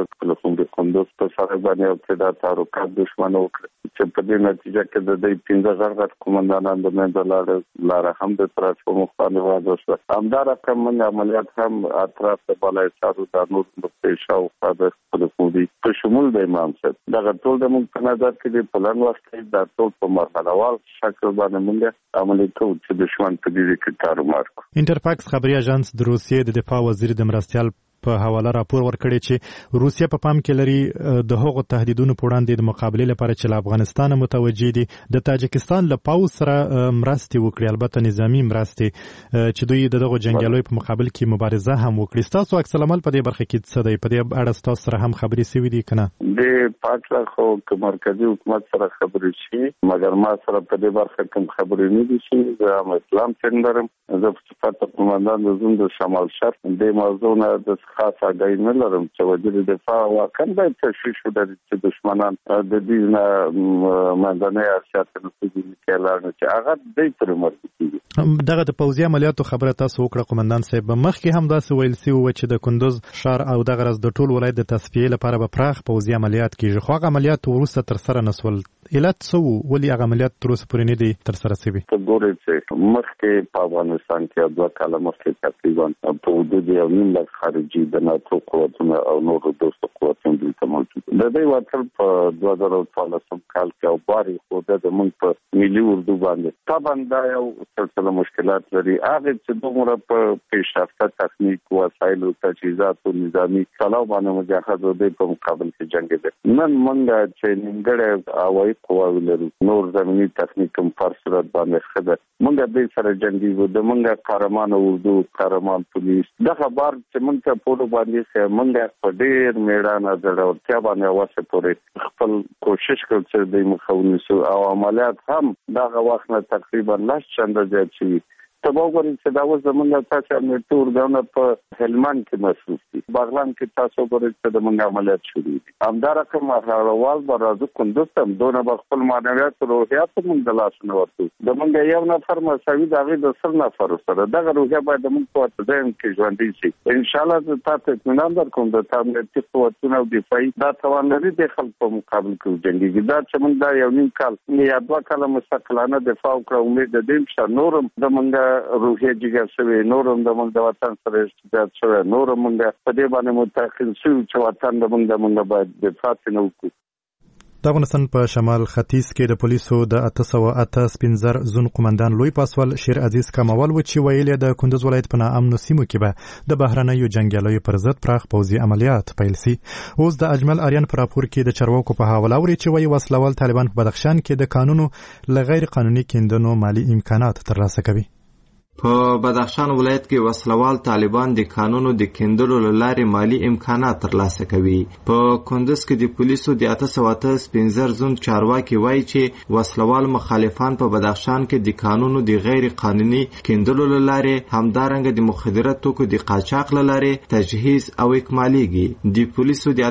Speaker 21: په کندوز په سره باندې او چې د تعرض دشمنو چې په دې نتیجه کې د دې 15 غړ قومندانان د منځ لاره هم د ترافیک مخالفت وشو همدار کوم عملیات هم اطراف د بالای سارو د نور په شاو خاطر خپل په شمول د امام صاحب دا ټول د موږ په نظر کې د پلان وخت د ټول په مرحله وال شکل باندې موږ عملي کوو چې دشمن په دې کې کار وکړو
Speaker 1: انټرفاکس خبري اژانس د روسیې د دفاع وزیر د مرستيال په حواله راپور ورکړی چې روسیا په پام کې لري د هغو تهدیدونو په وړاندې د مقابله لپاره چې له افغانستان متوجي دي د تاجکستان له پاوز سره مرستې وکړي البته نظامی مرستې چې دوی دغه جنگیالو په مقابل کې مبارزه هم وکړي تاسو عکس العمل په دې برخه کې څه دی په دې اړه تاسو سره هم خبرې سوي دي کنه
Speaker 21: د پاتلا خو مرکزی حکومت سره خبرې شي مګر ما سره په دې برخه کې خبرې نه دي شي زه اسلام څنګه زه په صفت قومندان د زوند شمال شرق د موضوع نه د خاص اگاهی نه لرم چې وزیر دفاع واقعا باید تشویش ودري چې دشمنان د دې نه مندنه سیاست کې کېلانه چې هغه د پرمرتي
Speaker 1: دغه د پوځي عملیاتو خبره تاسو وکړه قومندان صاحب مخکې هم داسې ویل سی و چې د کندوز شهر او دغه راز د ټول ولایت د تصفیه لپاره به پراخ پوځي عملیات کیږي خو هغه عملیات ورسته تر سره نسول علت څه ولې هغه عملیات تر اوسه پورې نه دي تر سره شوي
Speaker 21: په ګوري چې مخکې په افغانستان کې 2 کاله مخکې تقریبا په حدود 1.5 لک خارجي د ناتو قوتونو او نورو دوستو قوتونو دلته موجود د دې وتر په 2014 کال کې او باري خو د موږ په ملي اردو باندې طبعا دا یو سلسله مشکلات لري هغه چې دومره په پیشرفته تخنیک وسایل او تجهیزات او نظامی سلاو باندې مجاهد د په مقابل کې جنگ دي نن موږ چې نیمګړی هوایي قواوی لرو نور زمینی تخنیک هم پر صورت باندې خده موږ د سره جنگي وو د موږ قهرمان اردو قهرمان پولیس د خبر چې موږ په باندې سه موږ په ډېر میدان ازړورتیا باندې واسه پورې خپل کوشش کوو چې د مخاونیسو او عملیات هم دغه وخت نه تقریبا 10 چنده زیات شي تبوغوري چې دا و زمونږ تاسو هم ټول غوڼه په هلمند کې مصروف دي بغلان کې تاسو ګورئ چې د موږ عملیات شروع دي همدار کوم هروال برازو کندوز هم دونه خپل معنویات روحیات موږ د لاس نه ورته د موږ یو نفر مساوي دغه د سر نفر سره دغه روحیه باید موږ په ځین کې ژوندۍ شي ان شاء الله تاسو اطمینان درکوم د تامیناتي قوتونو او دفاعي دا توان لري د خلکو په مقابل کې جنگي دا چې موږ دا یو نیم کال یا 2 کال مستقلانه دفاع وکړو امید د دې چې نورم د موږ روحیه جګه شوی نورم د موږ د وطن سره استفاده شوی نورم موږ په دې باندې متأخر شو چې وطن د موږ باید دفاع نه وکړو
Speaker 1: د افغانستان په شمال ختیځ کې د پولیسو د 808 زون قومندان لوی پاسوال شیر عزیز کمال و چې ویل د کندوز ولایت په ناامنو سیمو کې به د بهرنیو جنگیالیو پر ضد پراخ پوځي عملیات پیل سي اوس د اجمل اریان پر راپور کې د چارواکو په حواله وري چې وایي وسلوال طالبان په بدخشان کې د قانونو لغیر قانوني کیندنو مالی امکانات ترلاسه کوي
Speaker 4: په بدخشان ولایت کې وسلوال طالبان د قانونو د کیندلو لارې مالی امکانات ترلاسه کوي. په کندز کې د پولیسو د 815 زون چارواکي وایي چې وسلوال مخالفان په بدخشان کې د قانونو د غیر قانوني کیندلو لارې همدارنګه د مخدره توکو د قاچاق لارې تجهیز او اکمالیږي. د پولیسو د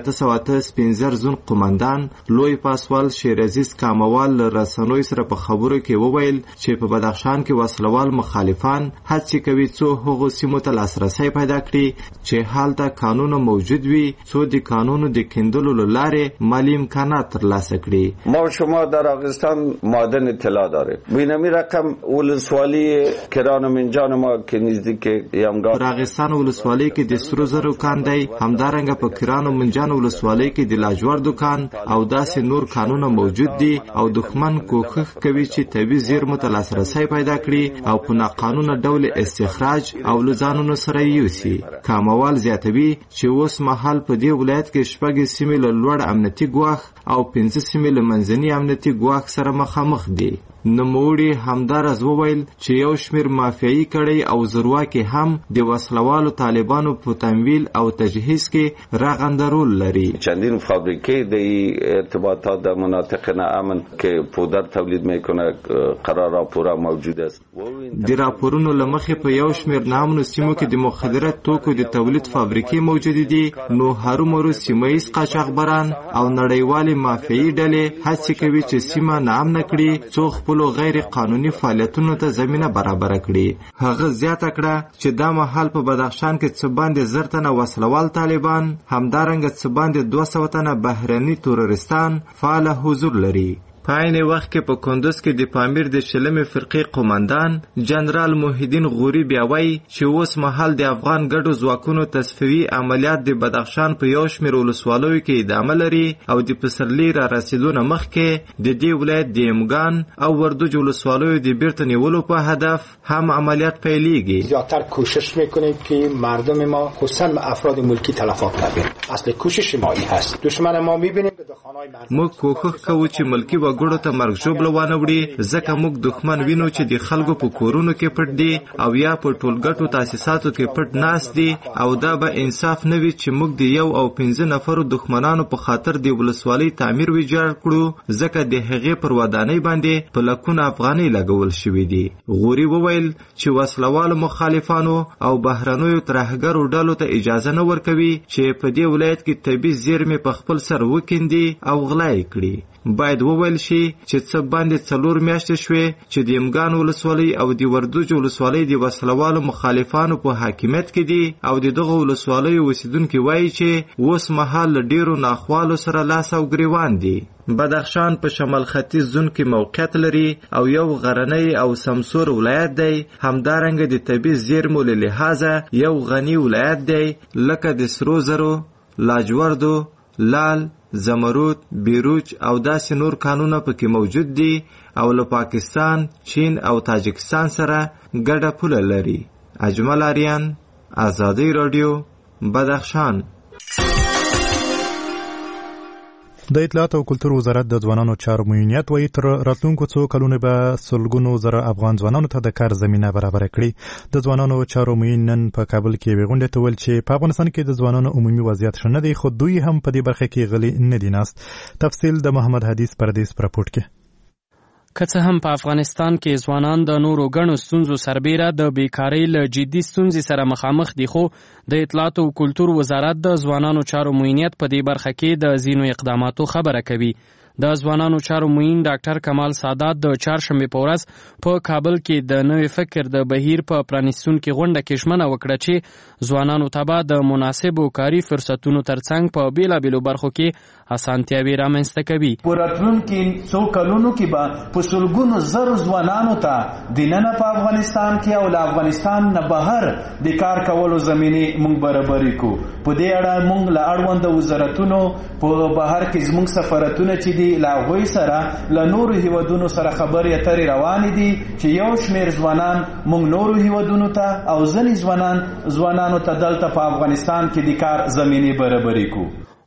Speaker 4: 815 زون قومندان لوی پاسوال شیرعزیز کاموال رسنوي سره په خبرو کې وویل چې په بدخشان کې وسلوال مخالفان هڅه کوي څو هغو سیمو ته لاسرسی پیدا کړي چې هلته قانون موجود وي، څو د قانونو د کیندلو لارې مالی امکانات ترلاسه کړي.
Speaker 22: ما شما در راغستان معدن طلا داره. بینمی رقم ولسوالی کران منجان ما که نزدیک یمگان
Speaker 4: راغستان ولسوالی کې د سرو زرو کان دی، همدارنګه په کران منجان ولسوالی کې د لاجور دکان او داسې نور کانونه موجود دي او دښمن کوښښ کوي چې طبي زیرمو ته لاسرسی پیدا کړي او په ناقانونه ډول استخراج او لزانونو سره یوسي. کاموال زیاتوي چې اوس مهال په دې ولایت کې 6 سیمې له لوړ امنیتي ګواښ او 5 سیمې له منځني امنیتي ګواښ سره مخامخ دي. نوموړي همدارز وویل چې یو شمیر مافیایي کړۍ او زورواکي هم د وسلوالو طالبانو په تمویل او تجهیز کې رغنده رول لري.
Speaker 22: چندین فابریکه د ارتباطات در مناطق امن که پودر تولید میکنه قرار راپورا موجود است.
Speaker 4: د راپورونو لمخې په یو شمیر نامنو سیمو کې د مخدره توکو د تولید فابریکې موجود دي، نو هرومرو سیمه‌ییز قاچاقبران او نړیوالې مافیایي ډلې هڅه کوي چې سیمه ناامنه کړي څو خپلو غیر قانوني فعالیتونو ته زمینه برابر کړي. هغه زیاته کړه چې دا مهال په بدخشان کې څه باندې 10 تنه وسلوال طالبان، همدارنګه څه باندې 200 تنه بهرني تورستان فعال حضور لري. په عین وخت کې په کندز کې د پامیر د شلمې فرقې قومندان جنرال محیدین غوري بیا وایي چې اوس مهال د افغان ګډو ځواکونو تصفیوي عملیات د بدخشان په یو شمېر ولسوالیو کې ادامه لري او د پسرلي را رسیدو نه مخکې د دې ولایت د امګان او وردوج ولسوالیو د بیرته نیولو په هدف هم عملیات پیلیږي.
Speaker 23: زیاتر کوشش میکنیم که مردم ما خصوصا افراد ملکی تلفات نبینیم. اصل کوشش ما این هست. دشمن ما میبینیم که دخانهای مردم
Speaker 4: موږ کوښښ کوو چې ملکی وګړو ته مرګ ژوبله وانه وړي، ځکه موږ دښمن وینو چې د خلکو په کورونو کې پټ دي او یا په ټولګټو تاسیساتو کې پټ ناست دي، او دا به انصاف نه وي چې موږ د 1 او 15 نفرو دښمنانو په خاطر د ولسوالۍ تعمیر ویجاړ کړو، ځکه د هغې پر ودانۍ باندې په لکونه افغانۍ لګول شوي دي. غوري وویل چې وسلوالو مخالفانو او بهرنیو ترهګرو ډلو ته اجازه نه ورکوي چې په دې ولایت کې طبي زیرمې په خپل سر وکیندي او غلا یې کړي. باید وویل شي چې څه باندې 4 میاشتې شوې چې د امګان ولسوالۍ او د وردوج ولسوالۍ د وسلوالو مخالفانو په حاکمیت کې دي او د دغه ولسوالیو اوسیدونکي وایي چې اوس مهال له ډیرو ناخوالو سره لاس او ګریوان دي. بدخشان په شمال ختیځ زون کې موقعیت لري او یو غرنی او سمسور ولایت دی، همدارنګه د طبي زیرمو له لحاظه یو غني ولایت دی، لکه د سرو زرو، لاجوردو، لال، زمرود، بیروج او داسې نور کانونه پکې موجود دي او له پاکستان، چین او تاجکستان سره ګډه پوله لري. اجمل آریان، آزادی رادیو، بدخشان.
Speaker 1: د اطلاعات او کلتور وزارت د ځوانانو چارو معینیت وایي تر راتلونکو څو کلونو به سلګونو زره افغان ځوانانو ته د کار زمینه برابر کړي. د ځوانانو چارو معین نن په کابل کې یوې غونډې ته ویل چې په افغانستان کې د ځوانانو عمومي وضعیت ښه نه دی، خو دوی هم په دې برخه کې غلي نه دي ناست. تفصیل د محمد حدیث پردیس پر راپورټ کې.
Speaker 24: که څه هم په افغانستان کې ځوانان د نورو ګڼو ستونزو سربیره د بیکارۍ له جدي ستونزې سره مخامخ دي، خو د اطلاعات او کلتور وزارت د ځوانانو چارو معینیت په دې برخه کې د ځینو اقداماتو خبره کوي. د ځوانانو چارو معین ډاکټر کمال سادات د چهارشنبې په ورځ په کابل کې د نوې فکر د بهیر په پرانیستونکې غونډه کې ژمنه وکړه چې ځوانانو ته به د مناسبو کاري فرصتونو ترڅنګ په بیلابیلو برخو کې اسانتیاوې رامنځته کوي.
Speaker 8: په راتلونکي څو کلونو کې به په سلګونو زرو ځوانانو ته دننه په افغانستان کې او له افغانستان نه بهر د کار کولو زمینې موږ برابرې کوو. په دې اړه موږ له اړونده وزارتونو په بهر کې زموږ سفارتونه چې له هغوی سره له نورو هیوادونو سره خبرې اترې روانې دي چې یو شمېر ځوانان موږ نورو هیوادونو ته او ځینې ځوانانو ته دلته په افغانستان کې د کار زمینې برابرې کوو.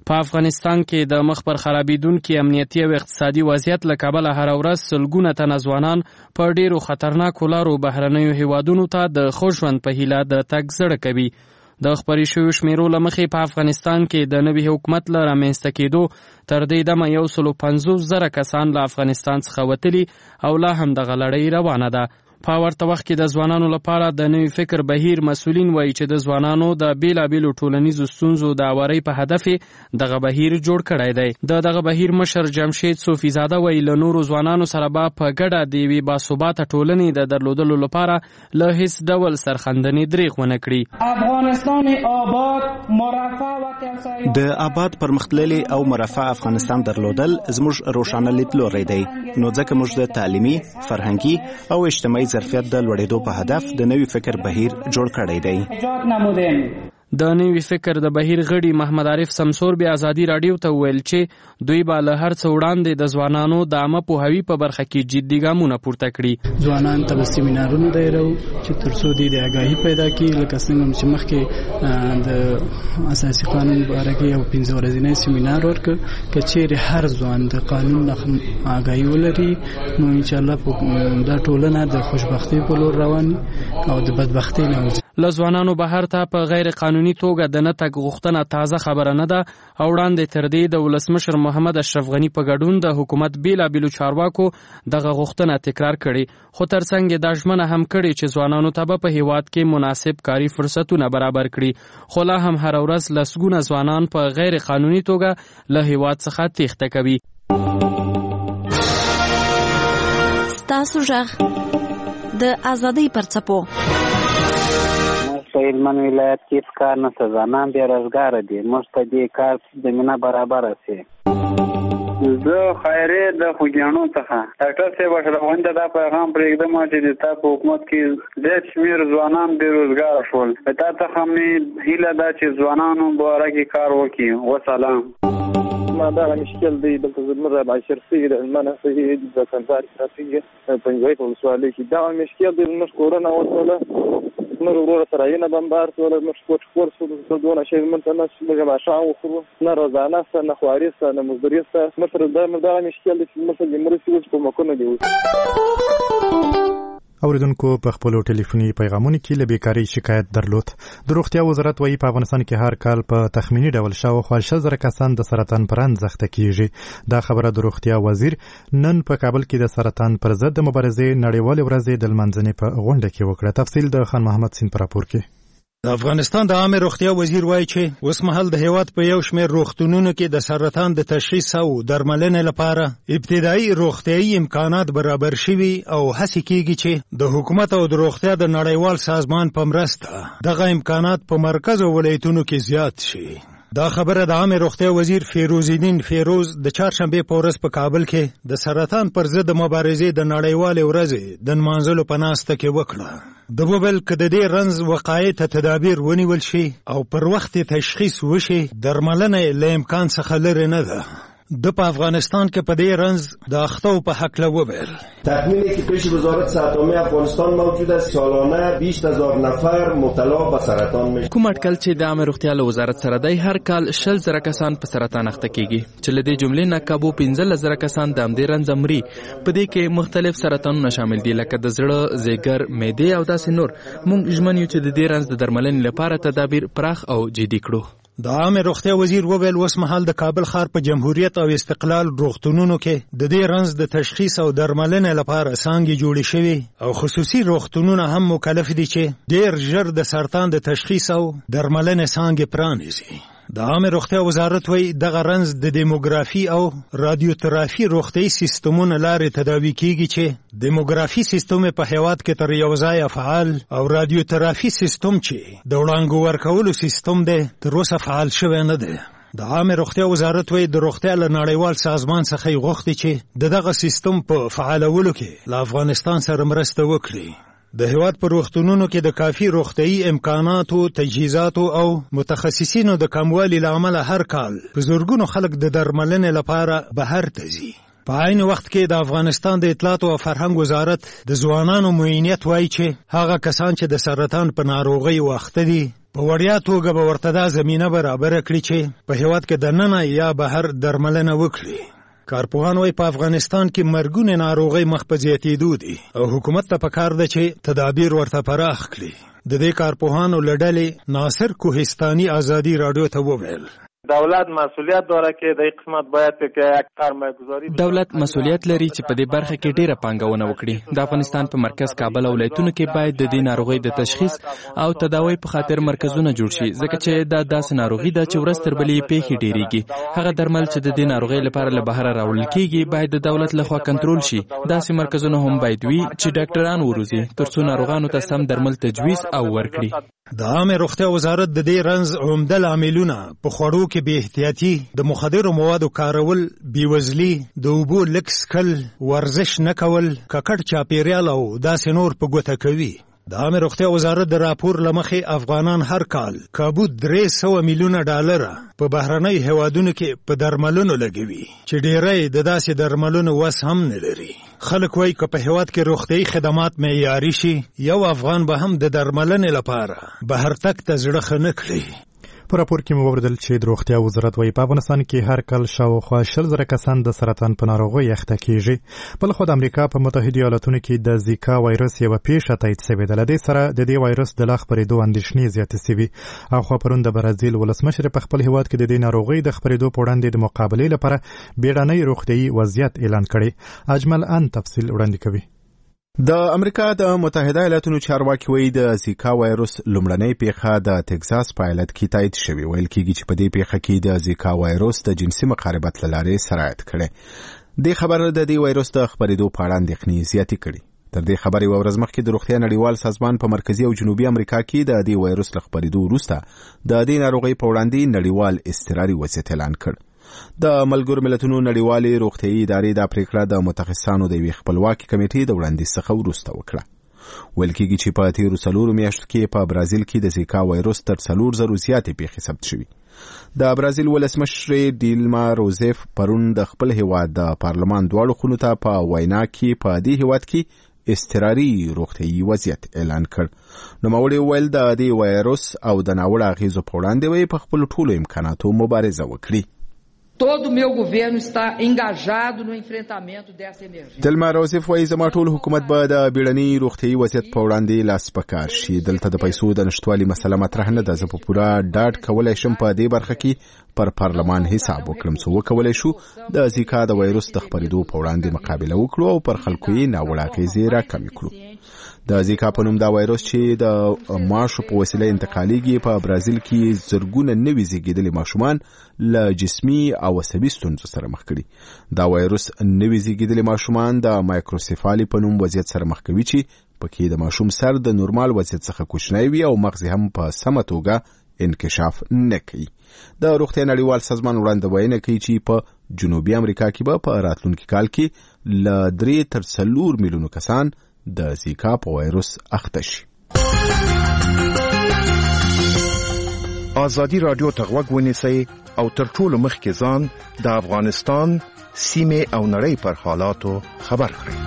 Speaker 24: په افغانستان کې د مخ پر خرابېدونکي امنیتي او اقتصادي وضعیت له کبله هر ورځ سلګونه تنه ځوانان په ډېرو خطرناکو لارو بهرنیو هیوادونو ته د ښه ژوند په هیله د تګ زړه کوي. د خپرې شویو شمیرو له مخې په افغانستان کې د نوي حکومت له رامنځته کېدو تر دې دمه 150,000 کسان له افغانستان څخه وتلي او لا هم دغه لړۍ روانه ده. په ورته وخت کې د ځوانانو لپاره د نوي فکر بهیر مسؤلین وایي چې د ځوانانو د بیلابیلو ټولنیزو ستونزو د اوارۍ په هدف دغه بهیر جوړ کړی دی. دغه بهیر مشر جمشید صوفي زاده وایي له نورو ځوانانو سره به په ګډه د یوې باثباته ټولنې د درلودلو لپاره له هیڅ ډول سرښندنې دریغ ونه کړي.
Speaker 5: افغانستان آباد مرفع و
Speaker 9: د آباد پرمختللي او مرفع افغانستان درلودل زموږ روښانه لیدلوری دی، نو ځکه موږ د تعلیمي، فرهنګي او اجتماعي ظرفیت د لوړېدو په هدف د نوي فکر بهیر جوړ کړی دی.
Speaker 24: د نوي فکر د بهیر غړي محمد عارف سمسور بیا ازادي راډیو ته وویل چې دوی به له هر څه وړاندې د ځوانانو د عامه پوهاوي په برخه کې جدي ګامونه پورته کړي.
Speaker 10: ځوانان ته سیمینارونه دایرو چې تر څو د آگاهي پیدا کړي، لکه څنګه چې مخکې د اساسي قانون باره کې یو 15 ورځنی سیمینار ورکړ، که چیرې هر ځوان د قانون نه آگاهي ولري نو ان شاء الله دا ټولنه د خوشبختی په لور روان او د بدبختی نه وځي.
Speaker 24: له ځوانانو بهر ته په غیر قانوني توګه د نه تګ غوښتنه تازه خبره نه ده او وړاندې تر دې د ولسمشر محمد اشرف غني په ګډون د حکومت بیلابیلو چارواکو دغه غوښتنه تکرار کړي، خو ترڅنګ دا ژمنه هم کړې چې ځوانانو ته په هیواد کې مناسب کاري فرصتونه برابر کړي، خو لا هم هر ورځ لسګونه ځوانان په غیر قانوني توګه له هیواد څخه تېښته کوي.
Speaker 16: ستاسو غږ د ازادۍ پر څپو.
Speaker 12: هلمند ولایت کې کار نشته، ځوانان بې روزګاره دي، موږ ته دې کار زمینه برابره شي.
Speaker 25: زه خیرې د خوږیاڼو څخه ډاکټر صاحب اشرفغني ته دا پیغام پرېږدم چې تا په حکومت کې ډېر شمېر ځوانان بې روزګاره شول. تا څخه مې هیله ده چې ځوانانو باره کې کار وکړي. وسلام.
Speaker 26: ما دا مشکل دی دلته زموږ د عشرسي د هلمند سهي د کندهار ټرافیک پنځوي په ولسوالۍ کې دا مشکل دی. موږ کورونه وسوله نور ورور سره یې بمبار سره موږ کوټ سره دونه شی مونته نه موږ ماشاء وخورو نه روزانه سره نه خواري سره نه مزدوري سره مثلا دا مشکل دی چې مثلا مرسي په مکونو دی.
Speaker 1: اوریدونکو په خپلو ټلیفوني پیغامونو کې له بیکارۍ شکایت درلود. د روغتیا وزارت وایي په افغانستان کې هر کال په تخمینی ډول شاوخوا 100,000 کسان د سرطان پر وړاندې زخته کیږي. دا خبره د روغتیا وزیر نن په کابل کې د سرطان پر ضد د مبارزې نړیوالې ورځې د لمانځنې په غونډه کې وکړه. تفصیل د خان محمد سین پر راپور کې.
Speaker 27: د افغانستان د عامه روغتیا وزیر وایي چې اوس مهال د هیواد په یو شمېر روغتونونو کې د سرطان د تشخیص او درملنې لپاره ابتدایي روغتیايي امکانات برابر شوي او هڅې کیږي چې د حکومت او د روغتیا د نړیوال سازمان په مرسته دغه امکانات په مرکز او ولایتونو کې زیات شي. دا خبره د عامه روغتیا وزیر فیروز الدین فیروز د چهارشنبه په ورځ په کابل کې د سرطان پر ضد مبارزې د نړیوالې ورځې د نمانځلو په ناسته کې وکړه. د وویل که د دې رنځ وقایع ته تدابیر ونیول شي او پر وخت تشخیص وشي، درملنه له امکان څخه لرې نه ده. د په افغانستان کې په دې رنځ د اخطاو په حق وویل.
Speaker 28: تخمینی که پیش وزارت صحت عامه افغانستان موجود است سالانه 20,000 نفر مبتلا به سرطان میشه.
Speaker 29: کوم اټکل چې د عامه روغتیا له وزارت سره دی، هر کال 60,000 کسان په سرطان اخته کیږي چې له دې جملې نه کابو 15,000 کسان د همدې رنځ مري. په دې کې مختلف سرطانونه شامل دي لکه د زړه، ځیګر، معدې او داسې نور. موږ ژمن یو چې د دې رنځ د درملنې لپاره تدابیر پراخ او جدي کړو.
Speaker 27: د عامه روغتیا وزیر وویل اوس مهال د کابل ښار په جمهوریت او استقلال روغتونونو کې د دې رنځ د تشخیص او درملنې لپاره څانګې جوړې شوي او خصوصي روغتونونه هم مکلف دي چې ډېر ژر د سرطان د تشخیص او درملنې څانګې پرانیزي. د عامه روغتیا وزارت وایي دغه رنځ د دیموګرافي او رادیوترافي روغتیايي سیستمونو لارې تداوي کیږي چې دیموګرافي سیستم په هیواد کې تر یو ځایه فعال او رادیوترافي سیستم چې د وړانګو ورکولو سیستم دی تر اوسه فعال شوی نه دی. د عامه روغتیا وزارت وایي د روغتیا له نړیوال سازمان څخه یې غوښتي چې دغه سیستم په فعالولو کې له افغانستان سره مرسته وکړي. د هیواد په روغتونونو کې د کافي روغتیايي امکاناتو، تجهیزاتو او متخصصینو د کموالي له امله هر کال په زرګونو خلک د درملنې لپاره بهر ته ځي. په عین وخت کې د افغانستان د اطلاعات او فرهنګ وزارت د ځوانانو معاینت وایي چې هغه کسان چې د سرطان په ناروغۍ واخته دي په وړیا توګه به ورته دا زمینه برابره کړي چې په هیواد کې دننه یا بهر درملنه وکړي. کارپوهان وايي په افغانستان کې مرګونه ناروغۍ مخ په زیاتېدو دي او حکومت ته پکار ده چې تدابیر ورته پراخ کړي. د دې کارپوهانو له ډلې ناصر کوهستاني ازادي راډیو ته وویل
Speaker 6: دولت مسئولیت داره که در قسمت باید که یک سرمایه‌گذاری
Speaker 29: دولت مسئولیت لري چې په دې برخه کې ډیره پانګونه وکړي. د افغانستان په مرکز کابل او ولایتونو کې باید د دې ناروغۍ د تشخیص او تداوی په خاطر مرکزونه جوړ شي، ځکه چې دا داسې ناروغي ده چې ورځ تر بلې پیښې ډیریږي. هغه درمل چې د دې ناروغۍ لپاره له بهر راوړل کیږي باید د دولت لخوا کنټرول شي. داسې مرکزونه هم باید وي چې ډاکټران وروزي ترڅو ناروغانو ته سم درمل تجویز او ورکړي.
Speaker 27: د عامه روغتیا وزارت د دې رنځ عمده لاملونه په خوړو کې بې احتیاطي، د مخدرو موادو کارول، بېوزلي، د اوبو لږ څښل، ورزش نه کول، ککړ چاپیریال او داسې نور په ګوته کوي. د عامه روغتیا وزارت د راپور له مخې افغانان هر کال کابو 300 میلیونه ډالر په بهرنۍ هیوادونو کې په درملونو لګوي چې ډیری د داسې درملونو وس هم نه لري. خلک وایي که په هیواد کې روغتیايي خدمات معیاري شي یو افغان به هم د درملنې لپاره بهر تګ ته زړه ښه نه کړي.
Speaker 1: په راپور کې مو واوریدل چې د روغتیا وزارت وايي په افغانستان کې هر کال شاوخوا 20,000 کسان د سرطان په ناروغۍ اخته کیږي. بل خو د امریکا په متحده ایالاتونو کې د زیکا وایرس یو پیښه تایید شوې ده. لدې سره د دې وایرس د لا خپرېدو اندېښنې زیاتې شوې. او پرون د برازیل ولسمشر په خپل هیواد کې د دې ناروغۍ د خپرېدو په وړاندې د مقابلې لپاره بیړنۍ روغتیايي وضعیت اعلان کړي. اجمل ان تفصیل وړاندې کوي.
Speaker 7: د امریکا د متحده ایالاتونو چارواکي وایي د زیکا وایرس لومړنۍ پیښه د تگزاس په ایالت کې تایید شوې. ویل کېږي چې په دې پیښه کې د زیکا وایرس د جنسي مقاربت له لارې سرایت کړي. د خبر د دې وایرس د خپرېدو په اړه اندېښنې زیاتې کړي. تر دې خبرې یوه ورځ مخکې د روغتیا نړیوال سازمان په مرکزي او جنوبي امریکا کې د دې وایرس له خپرېدو وروسته د دې ناروغۍ په وړاندې نړیوال اضطراري وضعیت اعلان کړ. د ملګرو ملتونو نړیوالې روغتیايي ادارې دا پریکړه د متخصصانو د یوې خپلواکي کمیټې د وړاندیز څخه وروسته وکړه. ویل کېږي چې په تیرو 4 میاشتو کې په برازیل کې د زیکا وایرس تر 4,000 زیاتې پیښې ثبت شوې. د برازیل ولسمشر ډیلما روزیف پرون د خپل هیواد د پارلمان دواړو خونو ته په وینا کې په دې هیواد کې اضطراري روغتیايي وضعیت اعلان کړ. نوموړي وویل د دې وایرس او د ناوړه اغېزو په وړاندې په خپلو ټولو امکاناتو مبارزه وکړي.
Speaker 11: Todo o meu governo está engajado no enfrentamento dessa emergência.
Speaker 7: دلما روزیف وایي زما ټول حکومت به د بیړني روغتیايي وضعیت په وړاندې لاس په کار شي. دلته د پیسو د نشتوالي مسله مطرح نه ده. زه په پوره ډاډ کولی شم په دې برخه کې پر پارلمان حساب وکړم څو وکولی شو د زیکا د وایرس د خپرېدو په وړاندې مقابله وکړو او پر خلکو یې ناوړه اغېزې راکمې کړو. د زیکا په نوم دا وایرس چې د ماشو په وسیله انتقالیږي په برازیل کې زرګونه نوي زیږیدلي ماشومان له جسمي او عصبي ستونزو سره مخ کړي. دا وایرس نوي زیږیدلي ماشومان د مایکروسیفالي په نوم وضعیت سره مخ کوي چې پکې د ماشوم سر د نورمال وضعیت څخه کوچنی وي او مغز هم په سمه توګه انکشاف نه کوي. د روغتیا نړیوال سازمان وړاندوینه کوي چې په جنوبي امریکا کې به په راتلونکي کال کې له 3 تر 4 میلیونو کسان د زیکا په وایرس اخته شي.
Speaker 13: ازادي رادیو ته غوږ ونیسئ او تر ټولو مخکې ځان د افغانستان سیمې او نړۍ پر حالاتو خبر کړئ.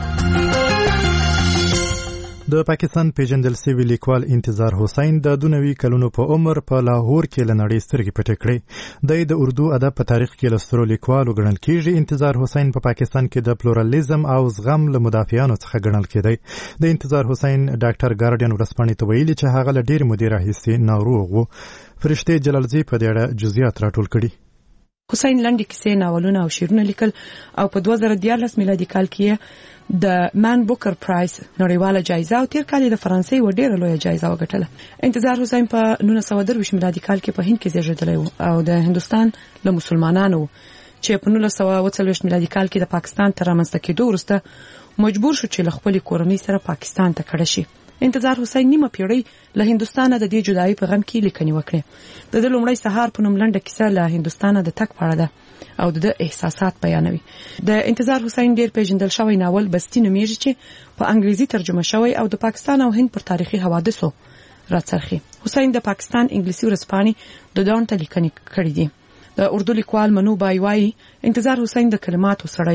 Speaker 1: د پاکستان پیژندل شوی لیکوال انتظار حسین د 92 کلونو په عمر په لاهور کې له نړۍ سترګې پټې کړې. د اردو ادب په تاریخ کې له سترو لیکوالو ګڼل کېږي. انتظار حسین په پاکستان کې د پلورالېزم او زغم له مدافعانو څخه ګڼل کېدی. د انتظار حسین ډاکټر ګارډین ورځپاڼې ته ویلي چې هغه له ډېرې مودې راهیسې ناروغ و. فرشته جلالزی په دې اړه جزئیات راټول کړي.
Speaker 14: حسین لنډې کیسې، ناولونه او شعرونه لیکل او په 2014 میلادي کال کې د مان بوکر پرایز نړیواله جایزه او تیر کال د فرانسې و ډیره لویه جایزه وګټله. انتظار حسین په 1923 میلادي کال کې په هند کې زیږیدلی او د هندستان له مسلمانانو چې په 1940 میلادي کال کې د پاکستان تر رامنځته کېدو وروسته مجبور شو چې له خپلې کورنۍ سره پاکستان ته کډه شي. انتظار حسین نیمه پیړۍ له هندستانه د دې جدایي په غم کې لیکنې وکړې. د لومړی سهار په نوم لنډه کیسه له هندستانه د تګ په اړه ده او د احساسات بیانوي. د انتظار حسین ډیر پیژندل شوی ناول بستی نومیږي چې په انګریزي ترجمه شوی او د پاکستان او هند پر تاریخي حوادثو راڅرخي. حسین د پاکستان انګلیسي ورځپاڼې د ډان ته لیکنې کړې دي. د اردو لیکوال منو بای وايي انتظار حسین د کلماتو سړی و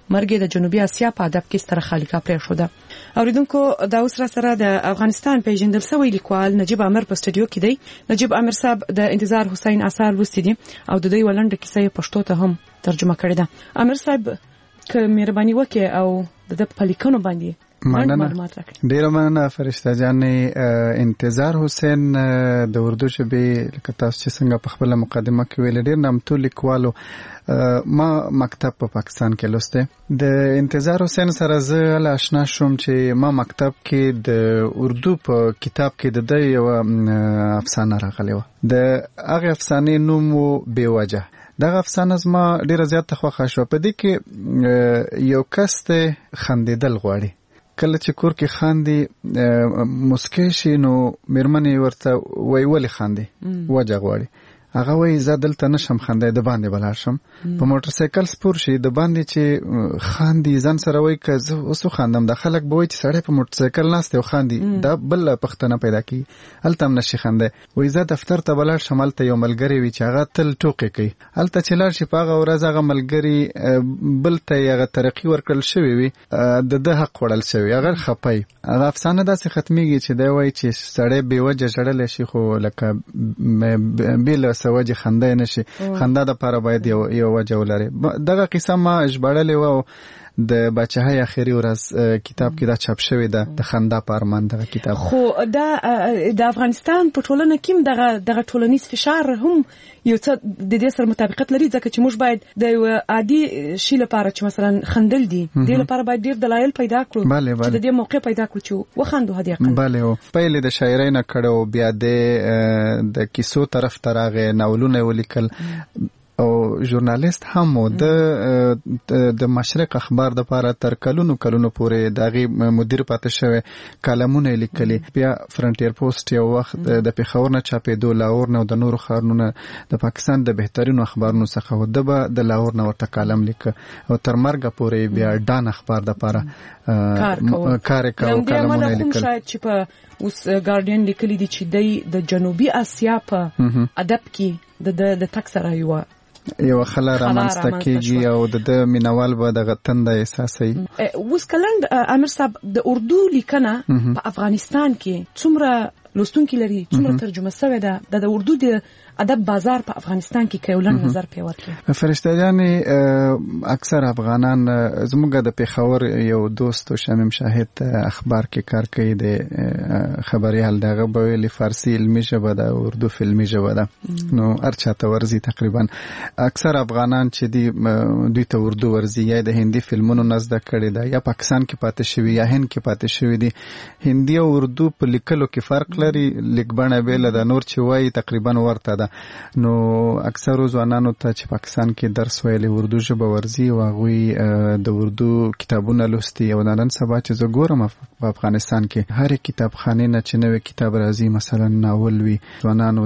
Speaker 14: مرګ د جنوبي اسیا په ادب کې ستره خالیکا پرې شو ده. اوریدونکو دا اوس را سره د افغانستان پیژندل شوی لیکوال نجیب امیر په سټډیو کې دی. نجیب امیر صاحب د انتظار حسین اثار لوستي دي او د دوی ولنډه کیسه پښتو ته هم ترجمه کړې ده. امیر صاحب که مهرباني وکړي او د پلیکنو باندې
Speaker 2: ډیره مننه فرشته جانې. انتظار حسین د اردو ژبې لکه تاسو چې څنګه په خپل مقدمه کې ویل ډیر نامتو لیکوالو. ما مکتب په پاکستان کې لوسته. د انتظار حسین سره زه له آشنا شوم چې ما مکتب کې د اردو په کتاب کې د یو افسانه راغلی و. د هغه افسانې نوم و بیوجه. دغه افسانه زما ډیره زیاته خوښه شوه. په دې کې یو کس ته خندېدل غواړي. کله چې کور کې خاندي مسکی شي نو میرمنې ورته وایي ولې خاندي، وجه غواړي. هغه وایي زه دلته نشم خاندی، د باندې بلاړ شم. په موټر سایکل سپور شي، د باندې چې خاندي ځان سره وایي که زه اوس وخاندم دا خلک به وایي چې سړی په موټر سایکل ناست دی او خاندي. دا بله پوښتنه پیدا کېږي. هلته هم نشي خاندی. وایي زه دفتر ته به لاړ شم، هلته یو ملګری وي چې هغه تل ټوکې کوي. هلته چې لاړ شي په هغه ورځ هغه ملګري بل ته یې هغه ترقي ورکړل شوې وي، د ده حق خوړل شوی، هغه خپه. هغه افسانه داسې ختمیږي چې دی وایي چې سړی بېوجه ژړلی شي خو لکه بې له څه وجې خندا نشي. خندا دپاره باید یو وجه ولري. دغه قصه ما ژباړلې وه او د بچهای اخیری ورځ کتاب کې دا چاپ شوی ده، د خندا په ارمان دغه کتاب.
Speaker 14: خو دا د افغانستان په ټولنه کې دغه ټولنیز فشار هم یو څه د دې سره مطابقت لري، ځکه چې موږ باید د یو عادي شي لپاره چې مثلا خندل دي د لپاره باید ډیر دلایل پیدا کړو چې د دې موقع پیدا کړو چې وخندو. هدي اقل
Speaker 2: بله او پهل د شاعرۍ نه کړو، بیا د کیسو طرف ته راغی، ناولونه ولیکل او ژورنالیست هم و. د مشرق اخبار د پاره تر کلونو پورې دغه مدیر پاتې شوی، کالمونه لیکلي. بیا فرنټیر پوسټ یو وخت د پیښور نه چاپېدو، لاهور نه او د نورو ښارونو د پاکستان د بهترینو اخبارونو څخه و. د لاهور نه ورته کالم لیکه او تر مرګ پورې بیا ډان اخبار د پاره کار کوي، کالمونه لیکل.
Speaker 14: شاید چې په اوس ګارډین لیکلي دي چې د جنوبي اسیا په ادب کې د تک سره
Speaker 2: یو خلا رامنځته کېږي او د مینوال به دغه تنده احساسوي.
Speaker 14: اوس کلند امیر صاحب د اردو لیکنه په افغانستان کې څومره لوستونکي لري، څومره ترجمه شوې ده؟ د اردو د ادب بازار په افغانستان کې کېولن نظر پی ورکړي.
Speaker 2: فرشته جانې اکثر افغانان زموږ د پیښور یو دوست شمیم شاهد اخبار کې کار کوي، د خبريال دغه به ویلي فارسی علمي ژبه ده، اردو فلمي ژبه ده، نو هر چاته ورزي. تقریبا اکثر افغانان چې دوی ته اردو ورزي، یا د هندي فلمونو نزد کړي ده، یا پاکستان کې پاتې شوی، یا هند کې پاتې شوی دي. هندي او اردو په لیکلو کې فرق لري، لیکبڼه بیل ده، نور چې وایي تقریبا ورته ده. نو اکثر ځوانانو ته چې پاکستان کې درس ویلي اردو ژبه ورزي او هغوی د اردو کتابونه لوستي. او نن سبا چې زه ګورم په افغانستان کې هر کتابخانه نه چې نوې کتاب راځي، مثلا ناول وي، ځوانانو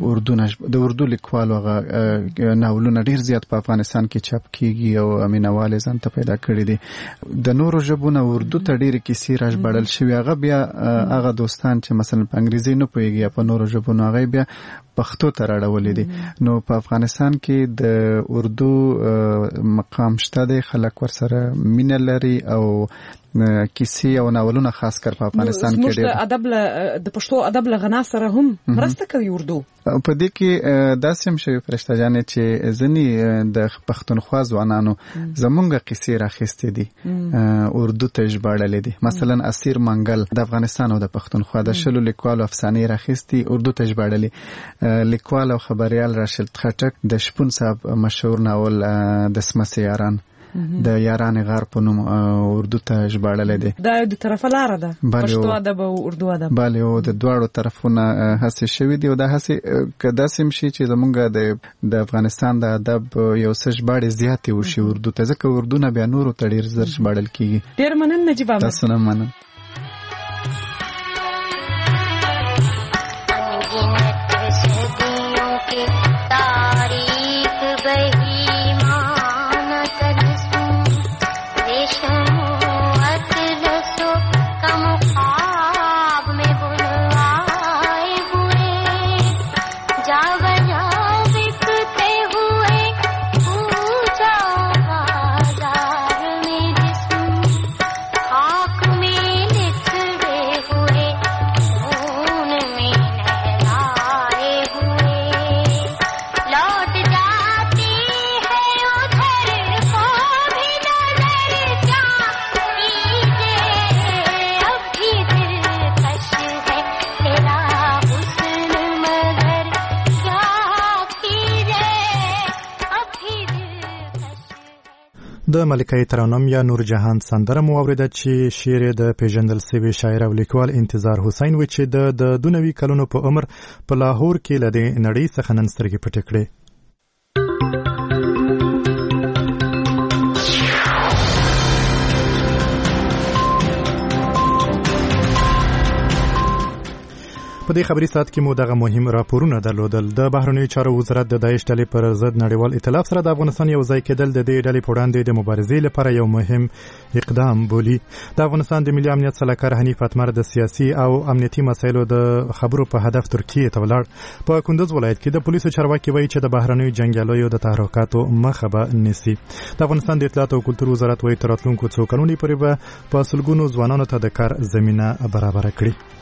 Speaker 2: د اردو لیکوالو هغه ناولونه ډیر زیات په افغانستان کې چاپ کیږي او مینوال ځان ته پیدا کړی دي. د نورو ژبونو اردو ته ډیر کیسې راژباړل شوی، هغه بیا هغه دوستان چې مثلا په انګریزي نه پوهیږي یا په نورو ژبونو هغه بیا پښتو ته راړولې دي. نو په افغانستان کې د اردو مقام شته دی، خلک ورسره مینه لري او کیسې او ناولونه خاص کر په افغانستان کې ډېر
Speaker 14: د پښتو ادب له غنا سره هم مرسته کوي اردو.
Speaker 2: په دې کې داسې هم شوی فرشته جانې چې ځینې د پښتونخوا ځوانانو زمونږ کیسې راخیستې دي، اردو ته ژباړلې دي. مثلا اسیر منګل د افغانستان او د پښتونخوا د شلو لیکوالو افسانې راخیستي، اردو ته ژباړلې. لیکوال او خبريال راشد خټک د شپون صاحب مشهور ناول د سمسې یاران د یاران غار په نوم اردو ته ژباړلې دي.
Speaker 14: دا د طرفه لار ده، پښتو ادب او اردو ادب.
Speaker 2: بله، او د دواړو طرفونه هڅې شوې دي او دا هڅې که داسې هم شي چې زمونږ د افغانستان د ادب یو څه ژباړې زیاتې وشي اردو ته، ځکه اردو نه بیا نورو ته ډېر زر ژباړل کېږي.
Speaker 14: ډېر مننه نجیب احمد.
Speaker 2: تاسو نه مننه.
Speaker 3: में
Speaker 1: د ملکه ترنم یا نور جهان سندره مو اوریده چې شعر د پیژندل شوی شاعر او لیکوال انتظار حسین و چې د 92 کلونو په عمر په لاهور کې له نړۍ څخه نن سترګې پټې کړې. په دې خبري سات کې مو دغه مهم راپورونه درلودل. د بهرنیو چارو وزارت د داعش ډلې پر ضد نړیوال ائتلاف سره د افغانستان یو ځای کېدل د دې ډلې په وړاندې د مبارزې لپاره یو مهم اقدام بولي. د افغانستان د ملي امنیت سلاکار حنیف اتمر د سیاسي او امنیتي مسایلو د خبرو په هدف ترکیه ته ولاړ. په کندوز ولایت کې د پولیسو چارواکي وایي چې د بهرنیو جنګیالیو د تحرکاتو مخه به نیسي. د افغانستان د اطلاعات او کلتور وزارت وایي تر راتلونکو څو کلونو پورې به په سلګونو ځوانانو ته د کار زمینه برابر کړي.